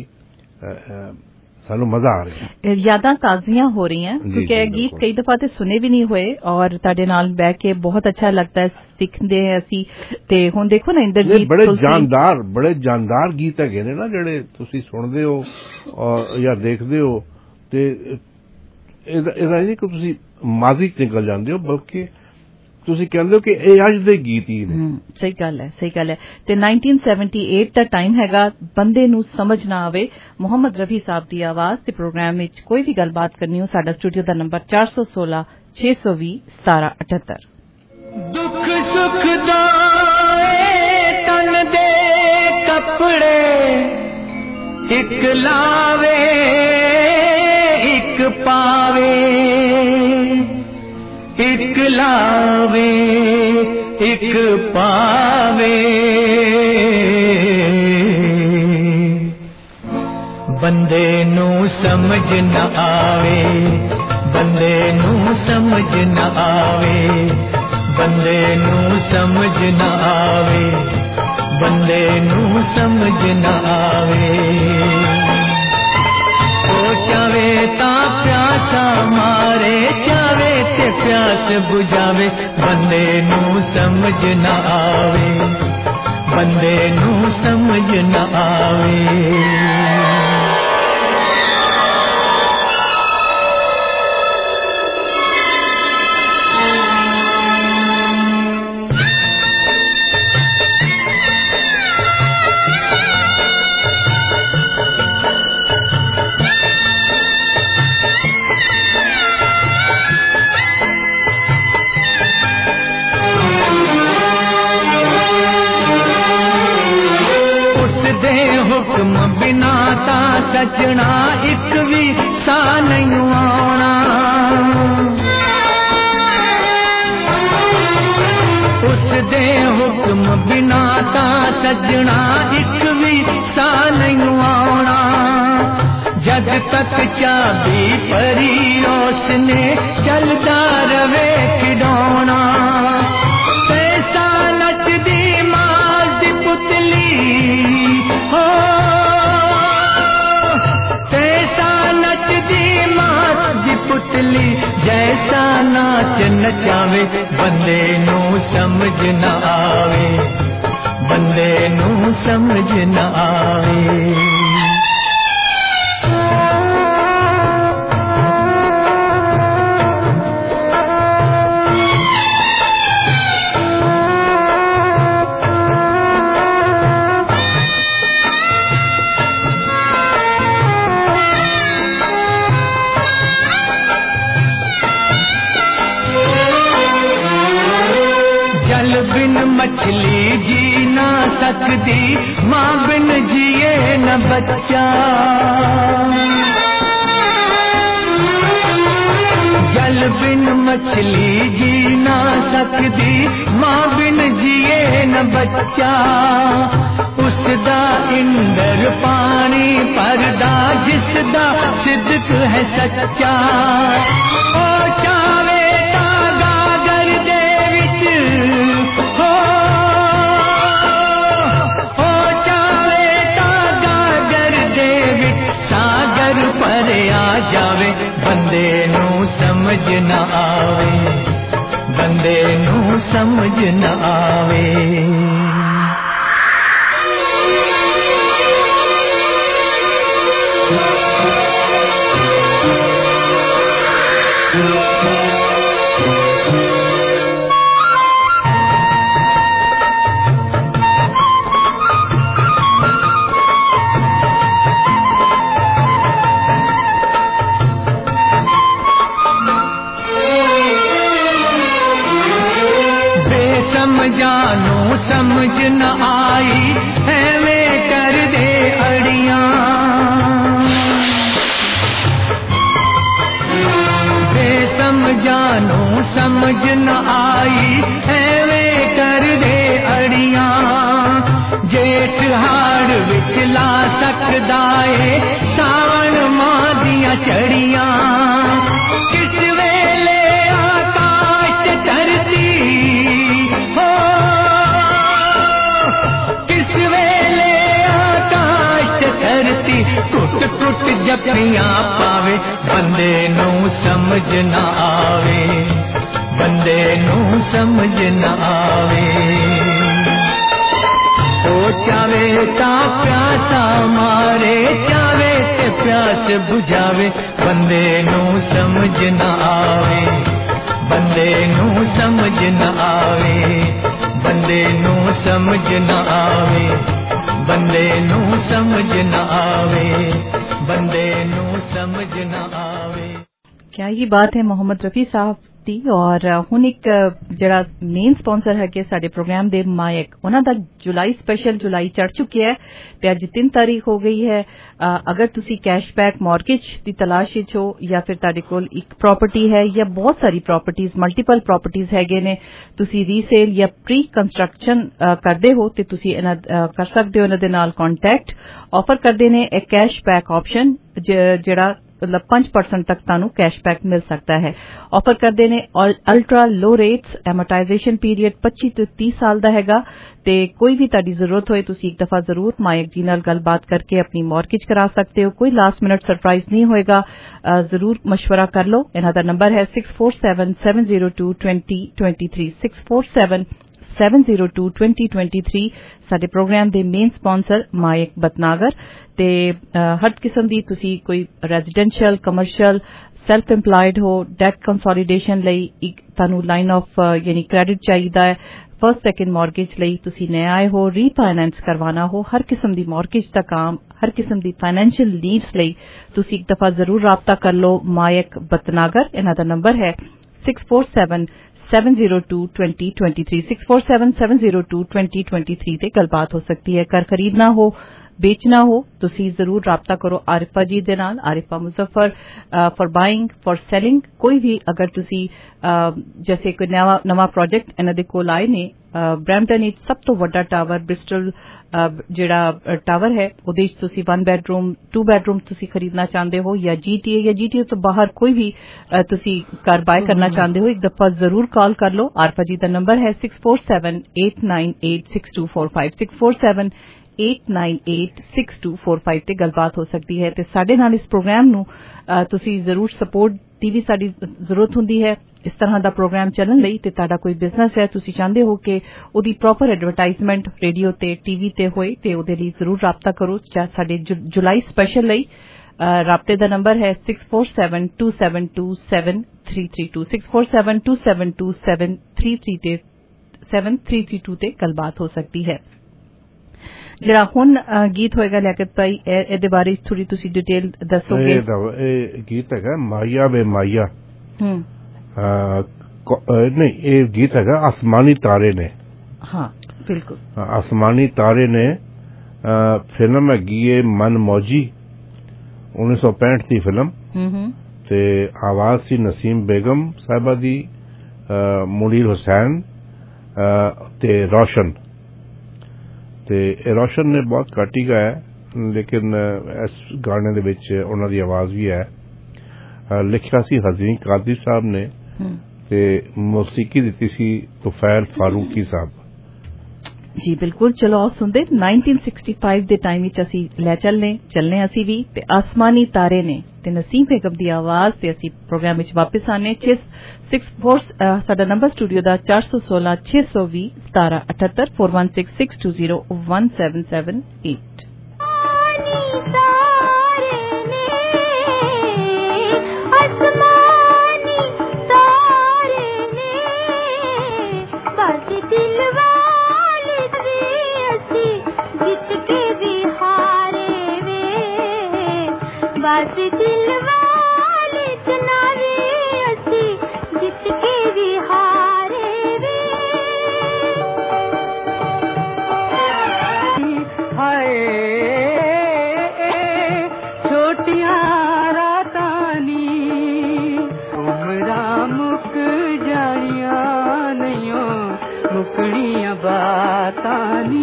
ਸਾਨੂੰ ਮਜ਼ਾ ਆ ਰਿਹਾ, ਯਾਦਾਂ ਤਾਜ਼ੀਆਂ ਹੋ ਰਹੀਆਂ ਕਿਉਂਕਿ ਇਹ ਗੀਤ ਕਈ ਦਫਾ ਤੇ ਸੁਨੇ ਵੀ ਨਹੀਂ ਹੋਏ ਔਰ ਤੁਹਾਡੇ ਨਾਲ ਬਹਿ ਕੇ ਬਹੁਤ ਅੱਛਾ ਲੱਗਦਾ ਹੈ, ਸਿੱਖਦੇ ਹਾਂ ਅਸੀਂ। ਤੇ ਹੁਣ ਦੇਖੋ ਨਾ ਇੰਦਰਜੀਤ ਬੜੇ ਜਾਨਦਾਰ ਬੜੇ ਜਾਨਦਾਰ ਗੀਤ ਹੈਗੇ ਨੇ ਨਾ ਜਿਹੜੇ ਤੁਸੀਂ ਸੁਣਦੇ ਹੋ ਔਰ ਜਾਂ ਦੇਖਦੇ ਹੋ ਤੇ ਇਹਦਾ ਨਹੀਂ ਕਿ ਤੁਸੀਂ ਮਾਜ਼ੀ ਚ ਨਿਕਲ ਜਾਂਦੇ ਹੋ ਬਲਕਿ ਤੁਸੀਂ ਕਹਿੰਦੇ ਹੋ ਕਿ ਇਹ ਅੱਜ ਦੇ ਗੀਤ ਹੀ ਨੇ। ਸਹੀ ਗੱਲ ਹੈ, ਸਹੀ ਗੱਲ ਹੈ। ਤੇ नाइनटीन सेवेंटी एट ਦਾ ਟਾਈਮ ਹੈਗਾ, ਬੰਦੇ ਨੂੰ ਸਮਝ ਨਾ ਆਵੇ, ਮੁਹੰਮਦ ਰਫੀ ਸਾਹਿਬ ਦੀ ਆਵਾਜ਼ ਤੇ ਪ੍ਰੋਗਰਾਮ ਵਿੱਚ ਕੋਈ ਵੀ ਗੱਲਬਾਤ ਕਰਨੀ ਹੋ ਸਾਡਾ ਸਟੂਡੀਓ ਦਾ ਨੰਬਰ चार सौ सोलह छह सौ बीस सतारह अठहत्तर। दुख सुख दाए तन दे कपड़े एक लावे एक पावे, एक लावे एक पावे, बंदे नू समझ न आवे, बंदे नू समझ न आवे, बंदे नू समझ न आवे, बंदे नू समझ न आवे। ओ चावे ता प्यासा मारे, चावे ते प्यास बुझावे, बंदे नू समझ न आवे, बंदे नू समझ न आवे। सजना एक भी सा नहीं आना उस दे हुक्म बिना ता सजना एक भी सा नहीं आना जद तक चाबी परी उसने चलता रवे खिडौना पैसा नचदी मां दी पुतली हो पैसा नचदी मां दी पुतली जैसा नाच नचावे बंदे नू समझ न आवे बंदे नू समझ न आवे मछली जी ना सकती मां बिन जिए न बच्चा जल बिन मछली जी ना सकती मां बिन जिए न बच्चा उसदा इंदर पानी परदा जिसदा सिद्क है सच्चा ओ चावे तागा गर दे विच हो पर आ जावे बंदे नू समझ न आवे बंदे नू समझ न आवे जानो समझ न आई ऐवें कर दे अड़ियां बेसमझानो समझ न आई ऐवें कर दे अड़ियां जेठ हाड़ विच ला सकदा है सावन मां दियां चढ़ियां किस वेले आकाश धरती टुट टुट जपियां पावे बंदे नू समझ न आवे बंदे नू समझ न आवे ओ चावे ता प्यासा मारे चावे ते प्यास बुझावे बंदे नू समझ न आवे बंदे नू समझ न आवे बंदे नू समझ न आवे बंदे नू समझ न आवे बंदे नू समझ न आवे क्या ये बात है मोहम्मद रफी साहब दी और हुण एक जड़ा मेन स्पॉन्सर है कि साडे प्रोग्राम दे मायक उन्हां दा जुलाई स्पेशल जुलाई चढ़ चुकी है ते अज तीन तारीख हो गई है अगर तुसी कैशबैक मॉर्गेज दी तलाश विच हो या फिर तुहाडे कोल एक प्रॉपर्टी है या बहुत सारी प्रॉपर्टीज मल्टीपल प्रॉपर्टीज हैगे ने तुसी रीसेल या प्री कंस्ट्रक्शन करदे हो ते तुसी इन्हां कर सकदे हो इन्हां दे नाल कॉन्टैक्ट ऑफर करदे ने एक कैशबैक ऑप्शन जेड़ा मतलब पांच परसेंट तक तानू कैशबैक मिल सकता है ऑफर करदे ने ultra low rates amortization period पच्चीस तो तीस साल दा हैगा ते कोई भी ताड़ी जरूरत होए तुसी एक दफा जरूर मायक जी नाल गलबात करके अपनी मॉर्गेज करा सकते हो कोई लास्ट मिनट सरप्राइज नहीं होएगा जरूर मशवरा कर लो इन्हां दा नंबर है six four seven seven zero two twenty twenty three six four seven seven zero two twenty twenty-three ਸਾਡੇ ਪ੍ਰੋਗਰਾਮ ਦੇ ਮੇਨ ਸਪਾਂਸਰ ਮਾਇਕ ਬਤਨਾਗਰ ਤੇ ਹਰ ਕਿਸਮ ਦੀ ਤੁਸੀਂ ਕੋਈ ਰੈਜ਼ੀਡੈਂਸ਼ੀਅਲ ਕਮਰਸ਼ੀਅਲ ਸੈਲਫ ਇੰਪਲਾਇਡ ਹੋ ਡੈਟ ਕੰਸੋਲੀਡੇਸ਼ਨ ਲਈ ਇੱਕ ਤੁਹਾਨੂੰ ਲਾਈਨ ਆਫ ਯਾਨੀ ਕ੍ਰੈਡਿਟ ਚਾਹੀਦਾ ਹੈ फर्स्ट सेकेंड मॉर्गेज ਲਈ ਤੁਸੀਂ ਨਏ ਆਏ ਹੋ ਰੀਫਾਈਨੈਂਸ ਕਰਵਾਉਣਾ ਹੋ ਹਰ ਕਿਸਮ ਦੀ ਮॉर्गेज ਦਾ ਕੰਮ ਹਰ ਕਿਸਮ ਦੀ ਫਾਈਨੈਂਸ਼ੀਅਲ ਨੀਡਸ ਲਈ ਤੁਸੀਂ ਇੱਕ ਦਫਾ ਜ਼ਰੂਰ ਰਾਬਤਾ ਕਰ ਲਓ ਮਾਇਕ ਬਤਨਾਗਰ ਇਹਨਾਂ ਦਾ ਨੰਬਰ ਹੈ six four seven seven zero two twenty twenty-three six four seven seven zero two twenty twenty-three ਤੇ ਗੱਲਬਾਤ ਹੋ ਸਕਦੀ ਹੈ ਕਰ ਖਰੀਦਣਾ ਹੋ बेचना हो ਤੁਸੀਂ ਜ਼ਰੂਰ ਰਾਬਤਾ ਕਰੋ ਆਰਿਫਾ ਜੀ ਦੇ ਨਾਲ Arifa Muzaffar for buying for selling ਕੋਈ ਵੀ ਅਗਰ ਤੁਸੀਂ ਜੈਸੇ ਕੋਈ ਨਵਾਂ ਨਵਾਂ ਪ੍ਰੋਜੈਕਟ ਇਹਨਾਂ ਦੇ ਕੋਲ ਆਏ ਨੇ ਬ੍ਰੈਂਪਟਨ ਵਿੱਚ ਸਭ ਤੋਂ ਵੱਡਾ ਟਾਵਰ ਬ੍ਰਿਸਟਲ ਜਿਹੜਾ ਟਾਵਰ ਹੈ ਉਹਦੇ ਵਿੱਚ ਤੁਸੀਂ one ਬੈਡਰੂਮ two ਬੈਡਰੂਮ ਤੁਸੀਂ ਖਰੀਦਣਾ ਚਾਹੁੰਦੇ ਹੋ ਜਾਂ ਜੀਟੀਏ ਜਾਂ ਜੀਟੀਏ ਤੋਂ ਬਾਹਰ ਕੋਈ ਵੀ ਤੁਸੀਂ ਘਰ ਬਾय ਕਰਨਾ ਚਾਹੁੰਦੇ ਹੋ ਇੱਕ ਦਫਾ ਜ਼ਰੂਰ ਕਾਲ ਕਰ ਲਓ ਆਰਿਫਾ ਜੀ ਦਾ ਨੰਬਰ ਹੈ six four seven eight nine eight six two four five six four seven eight nine eight six two four five ਤੇ ਗੱਲਬਾਤ ਹੋ ਸਕਦੀ ਹੈ ਤੇ ਸਾਡੇ ਨਾਲ ਇਸ ਪ੍ਰੋਗਰਾਮ ਨੂੰ ਤੁਸੀਂ ਜ਼ਰੂਰ ਸਪੋਰਟ ਦੀ ਵੀ ਸਾਡੀ ਜ਼ਰੂਰਤ ਹੁੰਦੀ ਹੈ ਇਸ ਤਰ੍ਹਾਂ ਦਾ ਪ੍ਰੋਗਰਾਮ ਚੱਲਣ ਲਈ ਤੇ ਤੁਹਾਡਾ ਕੋਈ ਬਿਜ਼ਨਸ ਹੈ ਤੁਸੀਂ ਚਾਹੁੰਦੇ ਹੋ ਕਿ ਉਹਦੀ ਪ੍ਰੋਪਰ ਐਡਵਰਟਾਈਜ਼ਮੈਂਟ ਰੇਡੀਓ ਤੇ ਟੀਵੀ ਤੇ ਹੋਏ ਤੇ ਉਹਦੇ ਲਈ ਜ਼ਰੂਰ ਰਾਬਤਾ ਕਰੋ ਸਾਡੇ ਜੁਲਾਈ ਸਪੈਸ਼ਲ ਲਈ ਰਾਬਤੇ ਦਾ ਨੰਬਰ ਹੈ six four seven two seven two seven three three two six four seven two seven two seven three three ਤੇ seven three three two ਤੇ ਗੱਲਬਾਤ ਹੋ ਸਕਦੀ ਹੈ ਜਿਹੜਾ ਹੁਣ ਗੀਤ ਹੋਏਗਾ ਲਿਆਕਤ ਭਾਈ ਇਹਦੇ ਬਾਰੇ ਥੋੜੀ ਤੁਸੀਂ ਡਿਟੇਲ ਦੱਸੋਗੇ ਇਹ ਗੀਤ ਹੈਗਾ ਮਾਇਆ ਵੇ ਮਾਇਆ ਹੂੰ ਨਹੀਂ ਇਹ ਗੀਤ ਹੈਗਾ ਆਸਮਾਨੀ ਤਾਰੇ ਨੇ ਹਾਂ ਬਿਲਕੁਲ ਆਸਮਾਨੀ ਤਾਰੇ ਨੇ ਫਿਲਮ ਹੈਗੀ ਏ ਮਨ ਮੌਜੀ उन्नीस सौ पैंठ ਦੀ ਫਿਲਮ ਤੇ ਆਵਾਜ਼ ਸੀ ਨਸੀਮ ਬੇਗਮ ਸਾਹਿਬਾ ਦੀ ਮੁਨੀਰ ਹੁਸੈਨ ਤੇ ਰੋਸ਼ਨ ਤੇ ਰੋਸ਼ਨ ਨੇ ਬਹੁਤ ਘੱਟ ਹੀ ਗਾਇਆ ਲੇਕਿਨ ਇਸ ਗਾਣੇ ਦੇ ਵਿੱਚ ਉਹਨਾਂ ਦੀ ਆਵਾਜ਼ ਵੀ ਹੈ ਲਿਖਿਆ ਸੀ ਹਜ਼ੀਨ ਕਾਦੀ ਸਾਹਿਬ ਨੇ ਤੇ ਮੌਸੀਕੀ ਦਿੱਤੀ ਸੀ ਤੁਫੈਲ ਫਾਰੂਕੀ ਸਾਹਿਬ ਜੀ ਬਿਲਕੁਲ ਚਲੋ ਆਓ ਸੁਣਦੇ nineteen sixty-five ਦੇ ਟਾਈਮ ਵਿੱਚ ਅਸੀਂ ਲੈ ਚੱਲਨੇ ਚੱਲਨੇ ਅਸੀਂ ਵੀ ਤੇ ਆਸਮਾਨੀ ਤਾਰੇ ਨੇ ਤੇ ਨਸੀਮ ਬੇਗਮ ਦੀ ਆਵਾਜ਼ ਤੇ ਅਸੀਂ ਪ੍ਰੋਗਰਾਮ ਵਿੱਚ ਵਾਪਸ ਆਨੇ six four ਸਾਡਾ ਨੰਬਰ ਸਟੂਡੀਓ ਦਾ four one six six two zero one seven eight eight four one six six two zero one seven seven eight बस दिल वाले चनावे असी जित के भी हारे वे हाय छोटियां रातानी उमरा मुक जानिया नहीं मुकड़ियां बातानी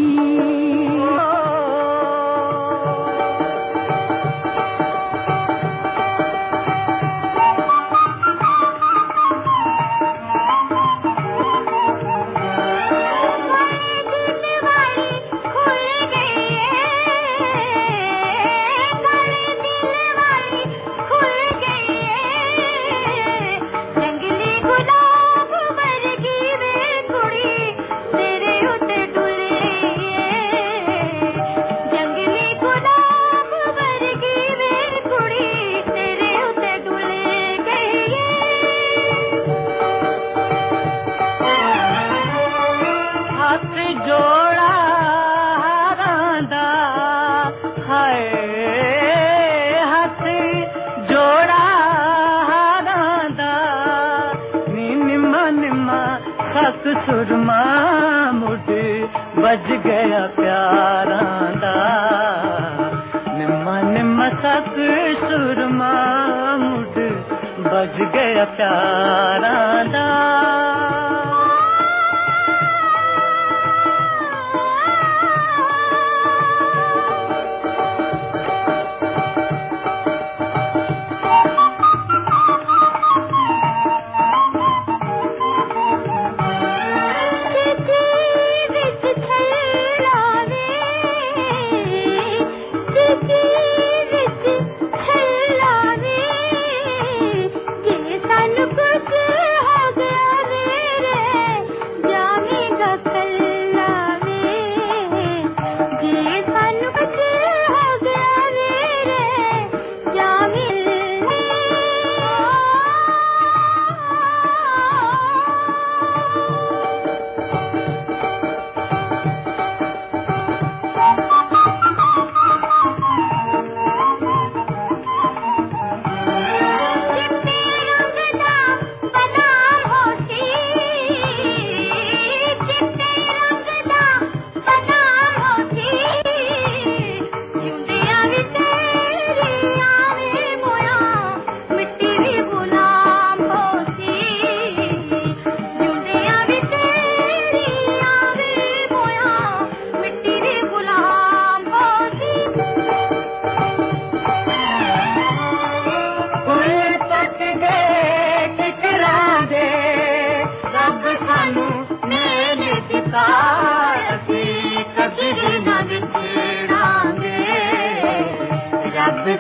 सुरमा मुड बज गया प्यारां दा निम्मा निम्मा तक सुरमा मुड बज गया प्यारां दा कुछ हो गया रे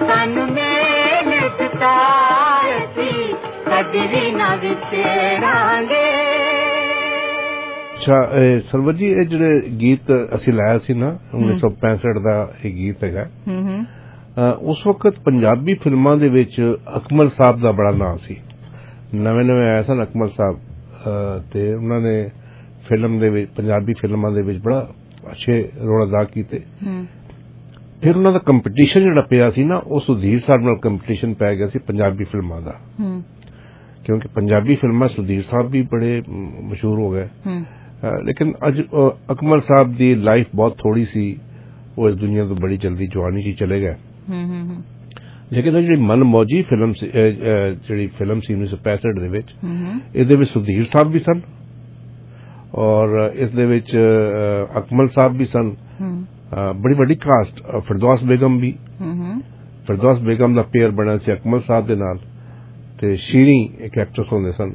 सन मेल तारसी कदरी ना विचरांगे। ਅੱਛਾ ਸਰਵਰ ਜੀ, ਇਹ ਜਿਹੜੇ ਗੀਤ ਅਸੀਂ ਲਾਇਆ ਸੀ ਨਾ ਉੱਨੀ ਸੌ ਪੈਂਸਠ ਦਾ ਇਹ ਗੀਤ ਹੈਗਾ, ਉਸ ਵਕਤ ਪੰਜਾਬੀ ਫਿਲਮਾਂ ਦੇ ਵਿੱਚ ਅਕਮਲ ਸਾਹਿਬ ਦਾ ਬੜਾ ਨਾਂ ਸੀ। ਨਵੇਂ ਨਵੇਂ ਆਏ ਸਨ ਅਕਮਲ ਸਾਹਿਬ, ਤੇ ਉਹਨਾਂ ਨੇ ਫਿਲਮ ਦੇ ਵਿੱਚ ਪੰਜਾਬੀ ਫਿਲਮਾਂ ਦੇ ਵਿੱਚ ਬੜਾ ਅੱਛੇ ਰੋਲ ਅਦਾ ਕੀਤੇ। ਫਿਰ ਉਹਨਾਂ ਦਾ ਕੰਪੀਟੀਸ਼ਨ ਜਿਹੜਾ ਪਿਆ ਸੀ ਨਾ, ਉਹ ਸੁਧੀਰ ਸਾਹਿਬ ਨਾਲ ਕੰਪੀਟੀਸ਼ਨ ਪੈ ਗਿਆ ਸੀ ਪੰਜਾਬੀ ਫਿਲਮਾਂ ਦਾ, ਕਿਉਂਕਿ ਪੰਜਾਬੀ ਫਿਲਮਾਂ ਸੁਧੀਰ ਸਾਹਿਬ ਵੀ ਬੜੇ ਮਸ਼ਹੂਰ ਹੋ ਗਏ। ਲੇਕਿਨ ਅੱਜ ਅਕਮਲ ਸਾਹਿਬ ਦੀ ਲਾਈਫ ਬਹੁਤ ਥੋੜੀ ਸੀ, ਉਹ ਇਸ ਦੁਨੀਆ ਤੋਂ ਬੜੀ ਜਲਦੀ ਜਵਾਨੀ 'ਚ ਚਲੇ ਗਏ। ਲੇਕਿਨ ਜਿਹੜੀ ਮਨਮੌਜੀ ਫਿਲਮ ਜਿਹੜੀ ਫਿਲਮ ਸੀ ਉੱਨੀ ਸੌ ਪੈਂਸਠ ਦੇ ਵਿੱਚ, ਇਹਦੇ ਵਿੱਚ ਸੁਧੀਰ ਸਾਹਿਬ ਵੀ ਸਨ ਔਰ ਇਸ ਦੇ ਵਿੱਚ ਅਕਮਲ ਸਾਹਿਬ ਵੀ ਸਨ। ਬੜੀ ਵੱਡੀ ਕਾਸਟ, ਫਿਰਦੌਸ ਬੇਗਮ ਵੀ, ਫਿਰਦੌਸ ਬੇਗਮ ਦਾ ਪੇਅਰ ਬਣਿਆ ਸੀ ਅਕਮਲ ਸਾਹਿਬ ਦੇ ਨਾਲ, ਤੇ ਸ਼ੀਰੀ ਇੱਕ ਐਕਟਰਸ ਹੁੰਦੇ ਸਨ,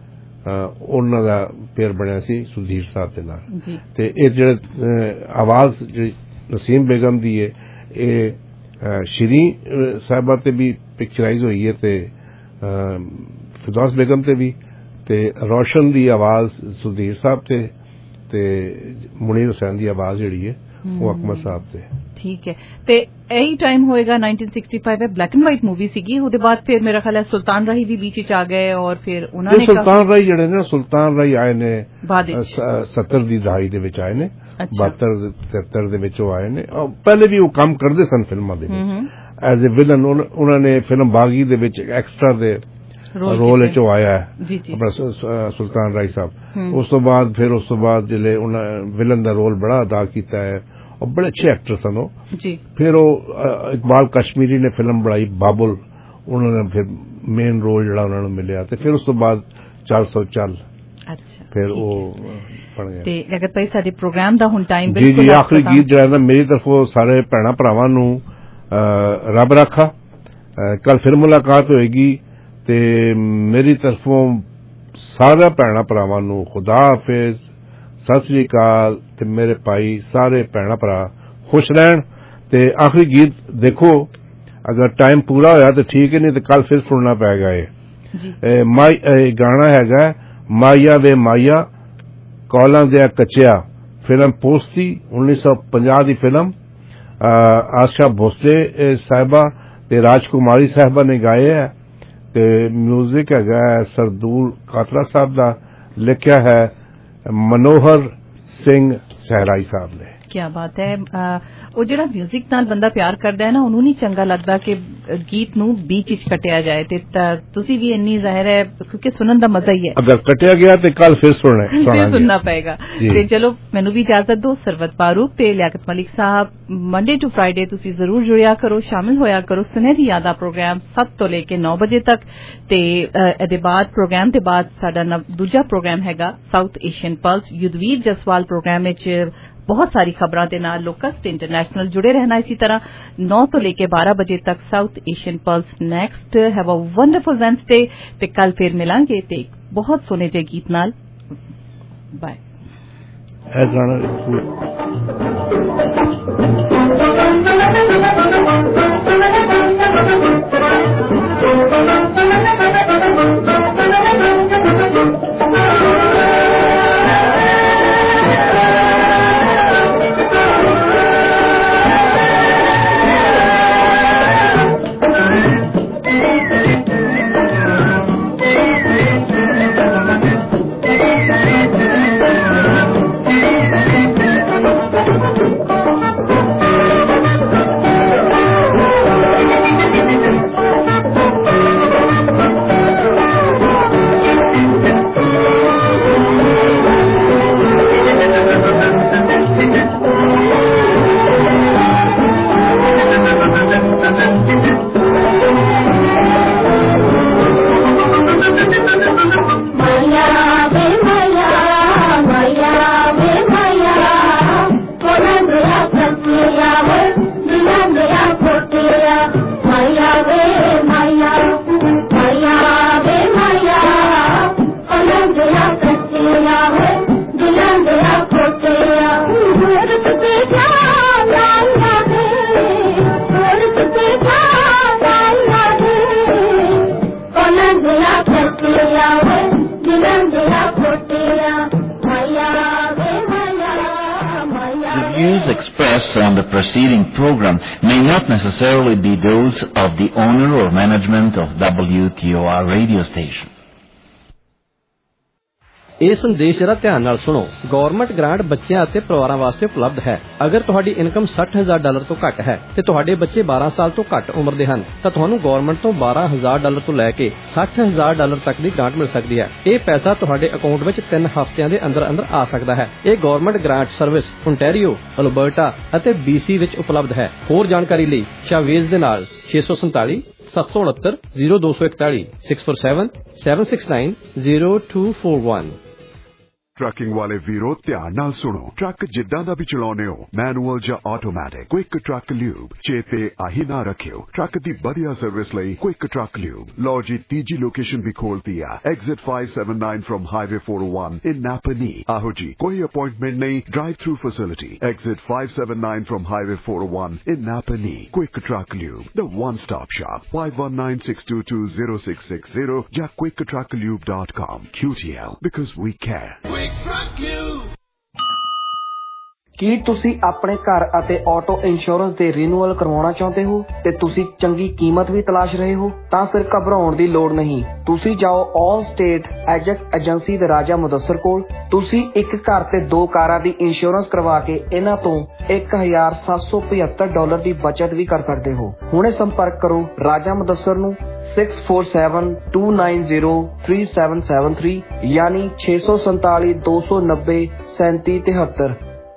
ਉਹਨਾਂ ਦਾ ਪੇਅਰ ਬਣਿਆ ਸੀ ਸੁਧੀਰ ਸਾਹਿਬ ਦੇ ਨਾਲ। ਤੇ ਇਹ ਜਿਹੜੇ ਆਵਾਜ਼ ਜਿਹੜੀ ਨਸੀਮ ਬੇਗਮ ਦੀ ਹੈ, ਇਹ ਸ਼ੀਰੀ ਸਾਹਿਬਾ ਤੇ ਵੀ ਪਿਕਚਰਾਈਜ਼ ਹੋਈ ਹੈ ਤੇ ਫਿਰਦੌਸ ਬੇਗਮ ਤੇ ਵੀ, ਤੇ ਰੋਸ਼ਨ ਦੀ ਆਵਾਜ਼ ਸੁਧੀਰ ਸਾਹਿਬ ਤੇ, ਤੇ ਮੁਨੀਰ ਹੁਸੈਨ ਦੀ ਆਵਾਜ਼ ਜਿਹੜੀ ਹੈ ਉਹ ਅਕਮਲ ਸਾਹਿਬ ਤੇ। ਠੀਕ ਹੈ, ਤੇ ਇਹੀ ਟਾਈਮ ਹੋਏਗਾ nineteen sixty five, black and white movie ਸੀਗੀ। ਉਹਦੇ ਬਾਅਦ ਫਿਰ ਮੇਰਾ ਖਿਆਲ ਹੈ ਸੁਲਤਾਨ ਰਾਹੀ ਵੀ ਵਿੱਚ ਚ ਆ ਗਏ, ਔਰ ਫਿਰ ਉਹਨਾਂ ਨੇ ਸੁਲਤਾਨ ਰਾਹੀ ਜਿਹੜੇ ਨੇ ਸੁਲਤਾਨ ਰਾਹੀ ਆਏ ਨੇ ਸੱਤਰ ਦੀ ਦਹਾਈ ਦੇ ਵਿੱਚ ਆਏ ਨੇ, ਬਹੱਤਰ ਤਿਹੱਤਰ ਦੇ ਵਿੱਚ ਉਹ ਆਏ ਨੇ। ਪਹਿਲੇ ਵੀ ਉਹ ਕੰਮ ਕਰਦੇ ਸਨ ਫਿਲਮਾਂ ਦੇ ਵਿੱਚ ਐਜ਼ ਏ ਵਿਲਨ। ਉਹਨਾਂ ਨੇ ਫਿਲਮ ਬਾਗੀ ਦੇ ਵਿੱਚ ਐਕਸਟਰਾ ਦੇ ਰੋਲ ਚ ਆਇਆ ਆਪਣਾ ਸੁਲਤਾਨ ਰਾਹੀ ਸਾਹਿਬ। ਉਸ ਤੋਂ ਬਾਅਦ ਫਿਰ ਉਸ ਤੋਂ ਬਾਅਦ ਜਿਹੜੇ ਉਹਨਾਂ ਵਿਲਨ ਦਾ ਰੋਲ ਬੜਾ ਅਦਾ ਕੀਤਾ ਹੈ, और बड़े अच्छे एक्टर सन वो। फिर वो इकबाल कश्मीरी ने फिल्म बनाई बाबुल, उन्होंने फिर मेन रोल जड़ा उन्होंने मिलिया, ते फिर उस तो बाद चार सौ चल फिर वो बन गया। ते जगत भाई साडे प्रोग्राम दा हुण टाइम जी जी आखिरी गीत जड़ा ना मेरी तरफों सारे भैणा भरावां नूं रब रखा, कल फिर मुलाकात होएगी, ते मेरी तरफों सारे भैणा भरावां नूं खुदा हाफिज, सत श्री अकाल, ते मेरे भाई सारे भैणा भरा खुश रहन। ते आखिरी गीत देखो अगर टाइम पूरा होया तो ठीक है, नहीं तो कल फिर सुनना पैगा। ये माई गाना हैगा माइया वे माइया कौलां दे कच्चिया, फिल्म पोस्ती उन्नीस सौ पचास की फिल्म, आशा भोसले साहिबा ते राजकुमारी साहिबा ने गाए है, ते म्यूजिक हैगा सरदूल कातरा साहब दा, लिखा है मनोहर सिंह सहराई साहब ने। क्या बात है। ਉਹ ਜਿਹੜਾ ਮਿਊਜ਼ਿਕ ਨਾਲ ਬੰਦਾ ਪਿਆਰ ਕਰਦਾ ਹੈ ਨਾ, ਉਹਨੂੰ ਨਹੀਂ ਚੰਗਾ ਲੱਗਦਾ ਕਿ ਗੀਤ ਨੂੰ ਬੀਚ ਵਿੱਚ ਕੱਟਿਆ ਜਾਏ। ਤੇ ਤੁਸੀਂ ਵੀ ਇੰਨੀ ਜ਼ਾਹਿਰ ਹੈ ਕਿਉਂਕਿ ਸੁਣਨ ਦਾ ਮਜ਼ਾ ਹੀ ਹੈ। ਅਗਰ ਕੱਟਿਆ ਗਿਆ ਤੇ ਕੱਲ ਫਿਰ ਸੁਣਨਾ ਫਿਰ ਸੁਣਨਾ ਪਏਗਾ। ਤੇ ਚਲੋ ਮੈਨੂੰ ਵੀ ਇਜਾਜ਼ਤ ਦਿਓ। ਸਰਵਤ ਫਾਰੂਕ ਤੇ Liaquat Malik Sahib, Monday to Friday ਤੁਸੀਂ ਜ਼ਰੂਰ ਜੁੜਿਆ ਕਰੋ, ਸ਼ਾਮਿਲ ਹੋਇਆ ਕਰੋ ਸੁਨਹਿਰੀ ਯਾਦਾਂ ਪ੍ਰੋਗਰਾਮ ਸੱਤ ਤੋਂ ਲੈ ਕੇ ਨੌ ਵਜੇ ਤੱਕ। ਤੇ ਇਹਦੇ ਬਾਅਦ ਪ੍ਰੋਗਰਾਮ ਦੇ ਬਾਅਦ ਸਾਡਾ ਦੂਜਾ ਪ੍ਰੋਗਰਾਮ ਹੈਗਾ South Asian pulse. Yudhveer Jaswal programme ਵਿੱਚ बहुत सारी खबरों के नाल लोकल ते इंटरनेशनल जुड़े रहना। इसी तरह नौ तो लेके बारह बजे तक South Asian pulse next. Have a wonderful Wednesday ते कल फिर मिलांगे ते बहुत सोने जे गीत नाल। Bye. views expressed on the preceding program may not necessarily be those of the owner or management of W T O R radio station. ਇਹ ਸੰਦੇਸ਼ ਜਰਾ ਧਿਆਨ ਨਾਲ ਸੁਣੋ। ਗਵਰਨਮੈਂਟ ਗ੍ਰਾਂਟ ਬੱਚਿਆਂ ਅਤੇ ਪਰਿਵਾਰਾਂ ਵਾਸਤੇ ਉਪਲਬਧ ਹੈ। ਅਗਰ ਤੁਹਾਡੀ ਇਨਕਮ ਸੱਠ ਹਜ਼ਾਰ ਡਾਲਰ ਤੋਂ ਘੱਟ ਹੈ ਤੇ ਤੁਹਾਡੇ ਬੱਚੇ ਬਾਰਾਂ ਸਾਲ ਤੋਂ ਘੱਟ ਉਮਰ ਦੇ ਹਨ ਤਾਂ ਤੁਹਾਨੂੰ ਗਵਰਨਮੈਂਟ ਤੋਂ ਬਾਰਾਂ ਹਜ਼ਾਰ ਡਾਲਰ ਤੋਂ ਲੈ ਕੇ ਸੱਠ ਹਜ਼ਾਰ ਡਾਲਰ ਤੱਕ ਦੀ ਗ੍ਰਾਂਟ ਮਿਲ ਸਕਦੀ ਹੈ। ਇਹ ਪੈਸਾ ਤੁਹਾਡੇ ਅਕਾਊਂਟ ਵਿੱਚ ਤਿੰਨ ਹਫ਼ਤਿਆਂ ਦੇ ਅੰਦਰ ਅੰਦਰ ਆ ਸਕਦਾ ਹੈ। ਇਹ government grant service Ontario, Alberta ਅਤੇ ਬੀ ਸੀ ਵਿੱਚ ਉਪਲਬਧ ਹੈ। ਹੋਰ ਜਾਣਕਾਰੀ ਲਈ ਸ਼ਾਵੇਜ਼ ਦੇ ਨਾਲ ਛੇ ਸੌ ਸੰਤਾਲੀ ਸੱਤ ਸੌ ਉਨੱਤਰ ਜ਼ੀਰੋ ਦੋ ਸੌ ਇਕਤਾਲੀ six four seven seven six nine zero two four one. Trucking ਵਾਲੇ ਵੀਰੋ ਧਿਆਨ ਨਾਲ ਸੁਣੋ। ਟਰੱਕ ਜਿੱਦਾਂ ਦਾ ਵੀ ਚਲਾਉਨੇ ਹੋ, ਮੈਨੂਅਲ ਜਾਂ ਆਟੋਮੈਟਿਕ, ਕੁਇਕ ਟਰੱਕ ਲਿਊਬ ਚੇਤੇ ਆਹੀ ਨਾ ਰੱਖਿਓ। ਟਰੱਕ ਦੀ ਵਧੀਆ ਸਰਵਿਸ ਲਈ ਕੁਇਕ ਟਰੱਕ ਲਿਊਬ। ਲਓ ਜੀ, ਤੀਜੀ ਲੋਕੇਸ਼ਨ ਵੀ ਖੋਲਤੀ ਆ, exit five seven nine from highway four O one in Napanee. ਆਹੋ ਜੀ, ਕੋਈ ਅਪਾਇੰਟਮੈਂਟ ਨਹੀਂ, drive through facility. Exit five seven nine from highway four O one in Napanee. Quick truck lube, the one stop shop. Five one nine six two two zero six six zero ਜਾਂ quick truck lube dot com. Q T L, because we care. ਕੀ ਤੁਸੀਂ ਆਪਣੇ ਘਰ ਅਤੇ auto insurance ਦੇ renewal ਕਰਵਾਉਣਾ ਚਾਹੁੰਦੇ ਹੋ ਤੇ ਤੁਸੀਂ ਚੰਗੀ ਕੀਮਤ ਵੀ ਤਲਾਸ਼ ਰਹੇ ਹੋ? ਤਾਂ ਫਿਰ ਘਬਰਾਉਣ ਦੀ ਲੋੜ ਨਹੀਂ। ਤੁਸੀਂ ਜਾਓ ਆਲ ਸਟੇਟ ਐਜੈਕਸ ਏਜੰਸੀ ਦੇ ਰਾਜਾ ਮੁਦੱਸਰ ਕੋਲ। ਤੁਸੀਂ ਇੱਕ ਘਰ ਤੇ ਦੋ ਕਾਰਾਂ ਦੀ ਇੰਸ਼ੋਰੈਂਸ ਕਰਵਾ ਕੇ ਇਹਨਾਂ ਤੋਂ ਇੱਕ ਹਜ਼ਾਰ ਸੱਤ ਸੌ ਪਝੱਤਰ ਡਾਲਰ ਦੀ ਬਚਤ ਵੀ ਕਰ ਸਕਦੇ ਹੋ। ਹੁਣੇ ਸੰਪਰਕ ਕਰੋ ਰਾਜਾ ਮੁਦੱਸਰ ਨੂੰ six four seven two nine zero three seven seven three ਯਾਨੀ ਛੇ ਸੌ ਸੰਤਾਲੀ ਦੋ ਸੌ ਨੱਬੇ ਸੈਂਤੀ तिहत्तर।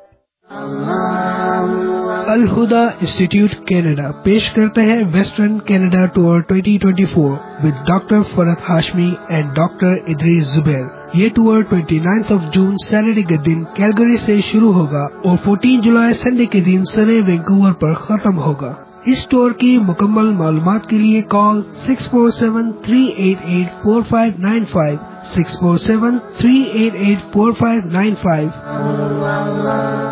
अल हुदा इंस्टीट्यूट कनाडा पेश करते हैं western Canada tour twenty twenty four with doctor Farhat Hashmi and doctor Idrees Zubair. ये टूर उनतीस ऑफ जून सैटरडे के दिन कैलगरी से शुरू होगा और चौदह जुलाई संडे के दिन सरे वैंकूवर पर खत्म होगा। इस टूर की मुकम्मल मालूमात के लिए call six four seven three eight eight four five nine five six four seven three eight eight four five nine five.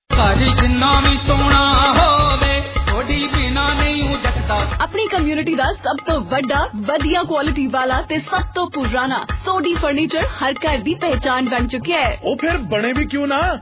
अपनी कम्युनिटी दा सब तो बड़ा वधिया क्वालिटी वाला ते सब तो पुराना सोडी फर्नीचर हर घर दी पहचान बन चुकी है। ओ फिर बने भी क्यों ना।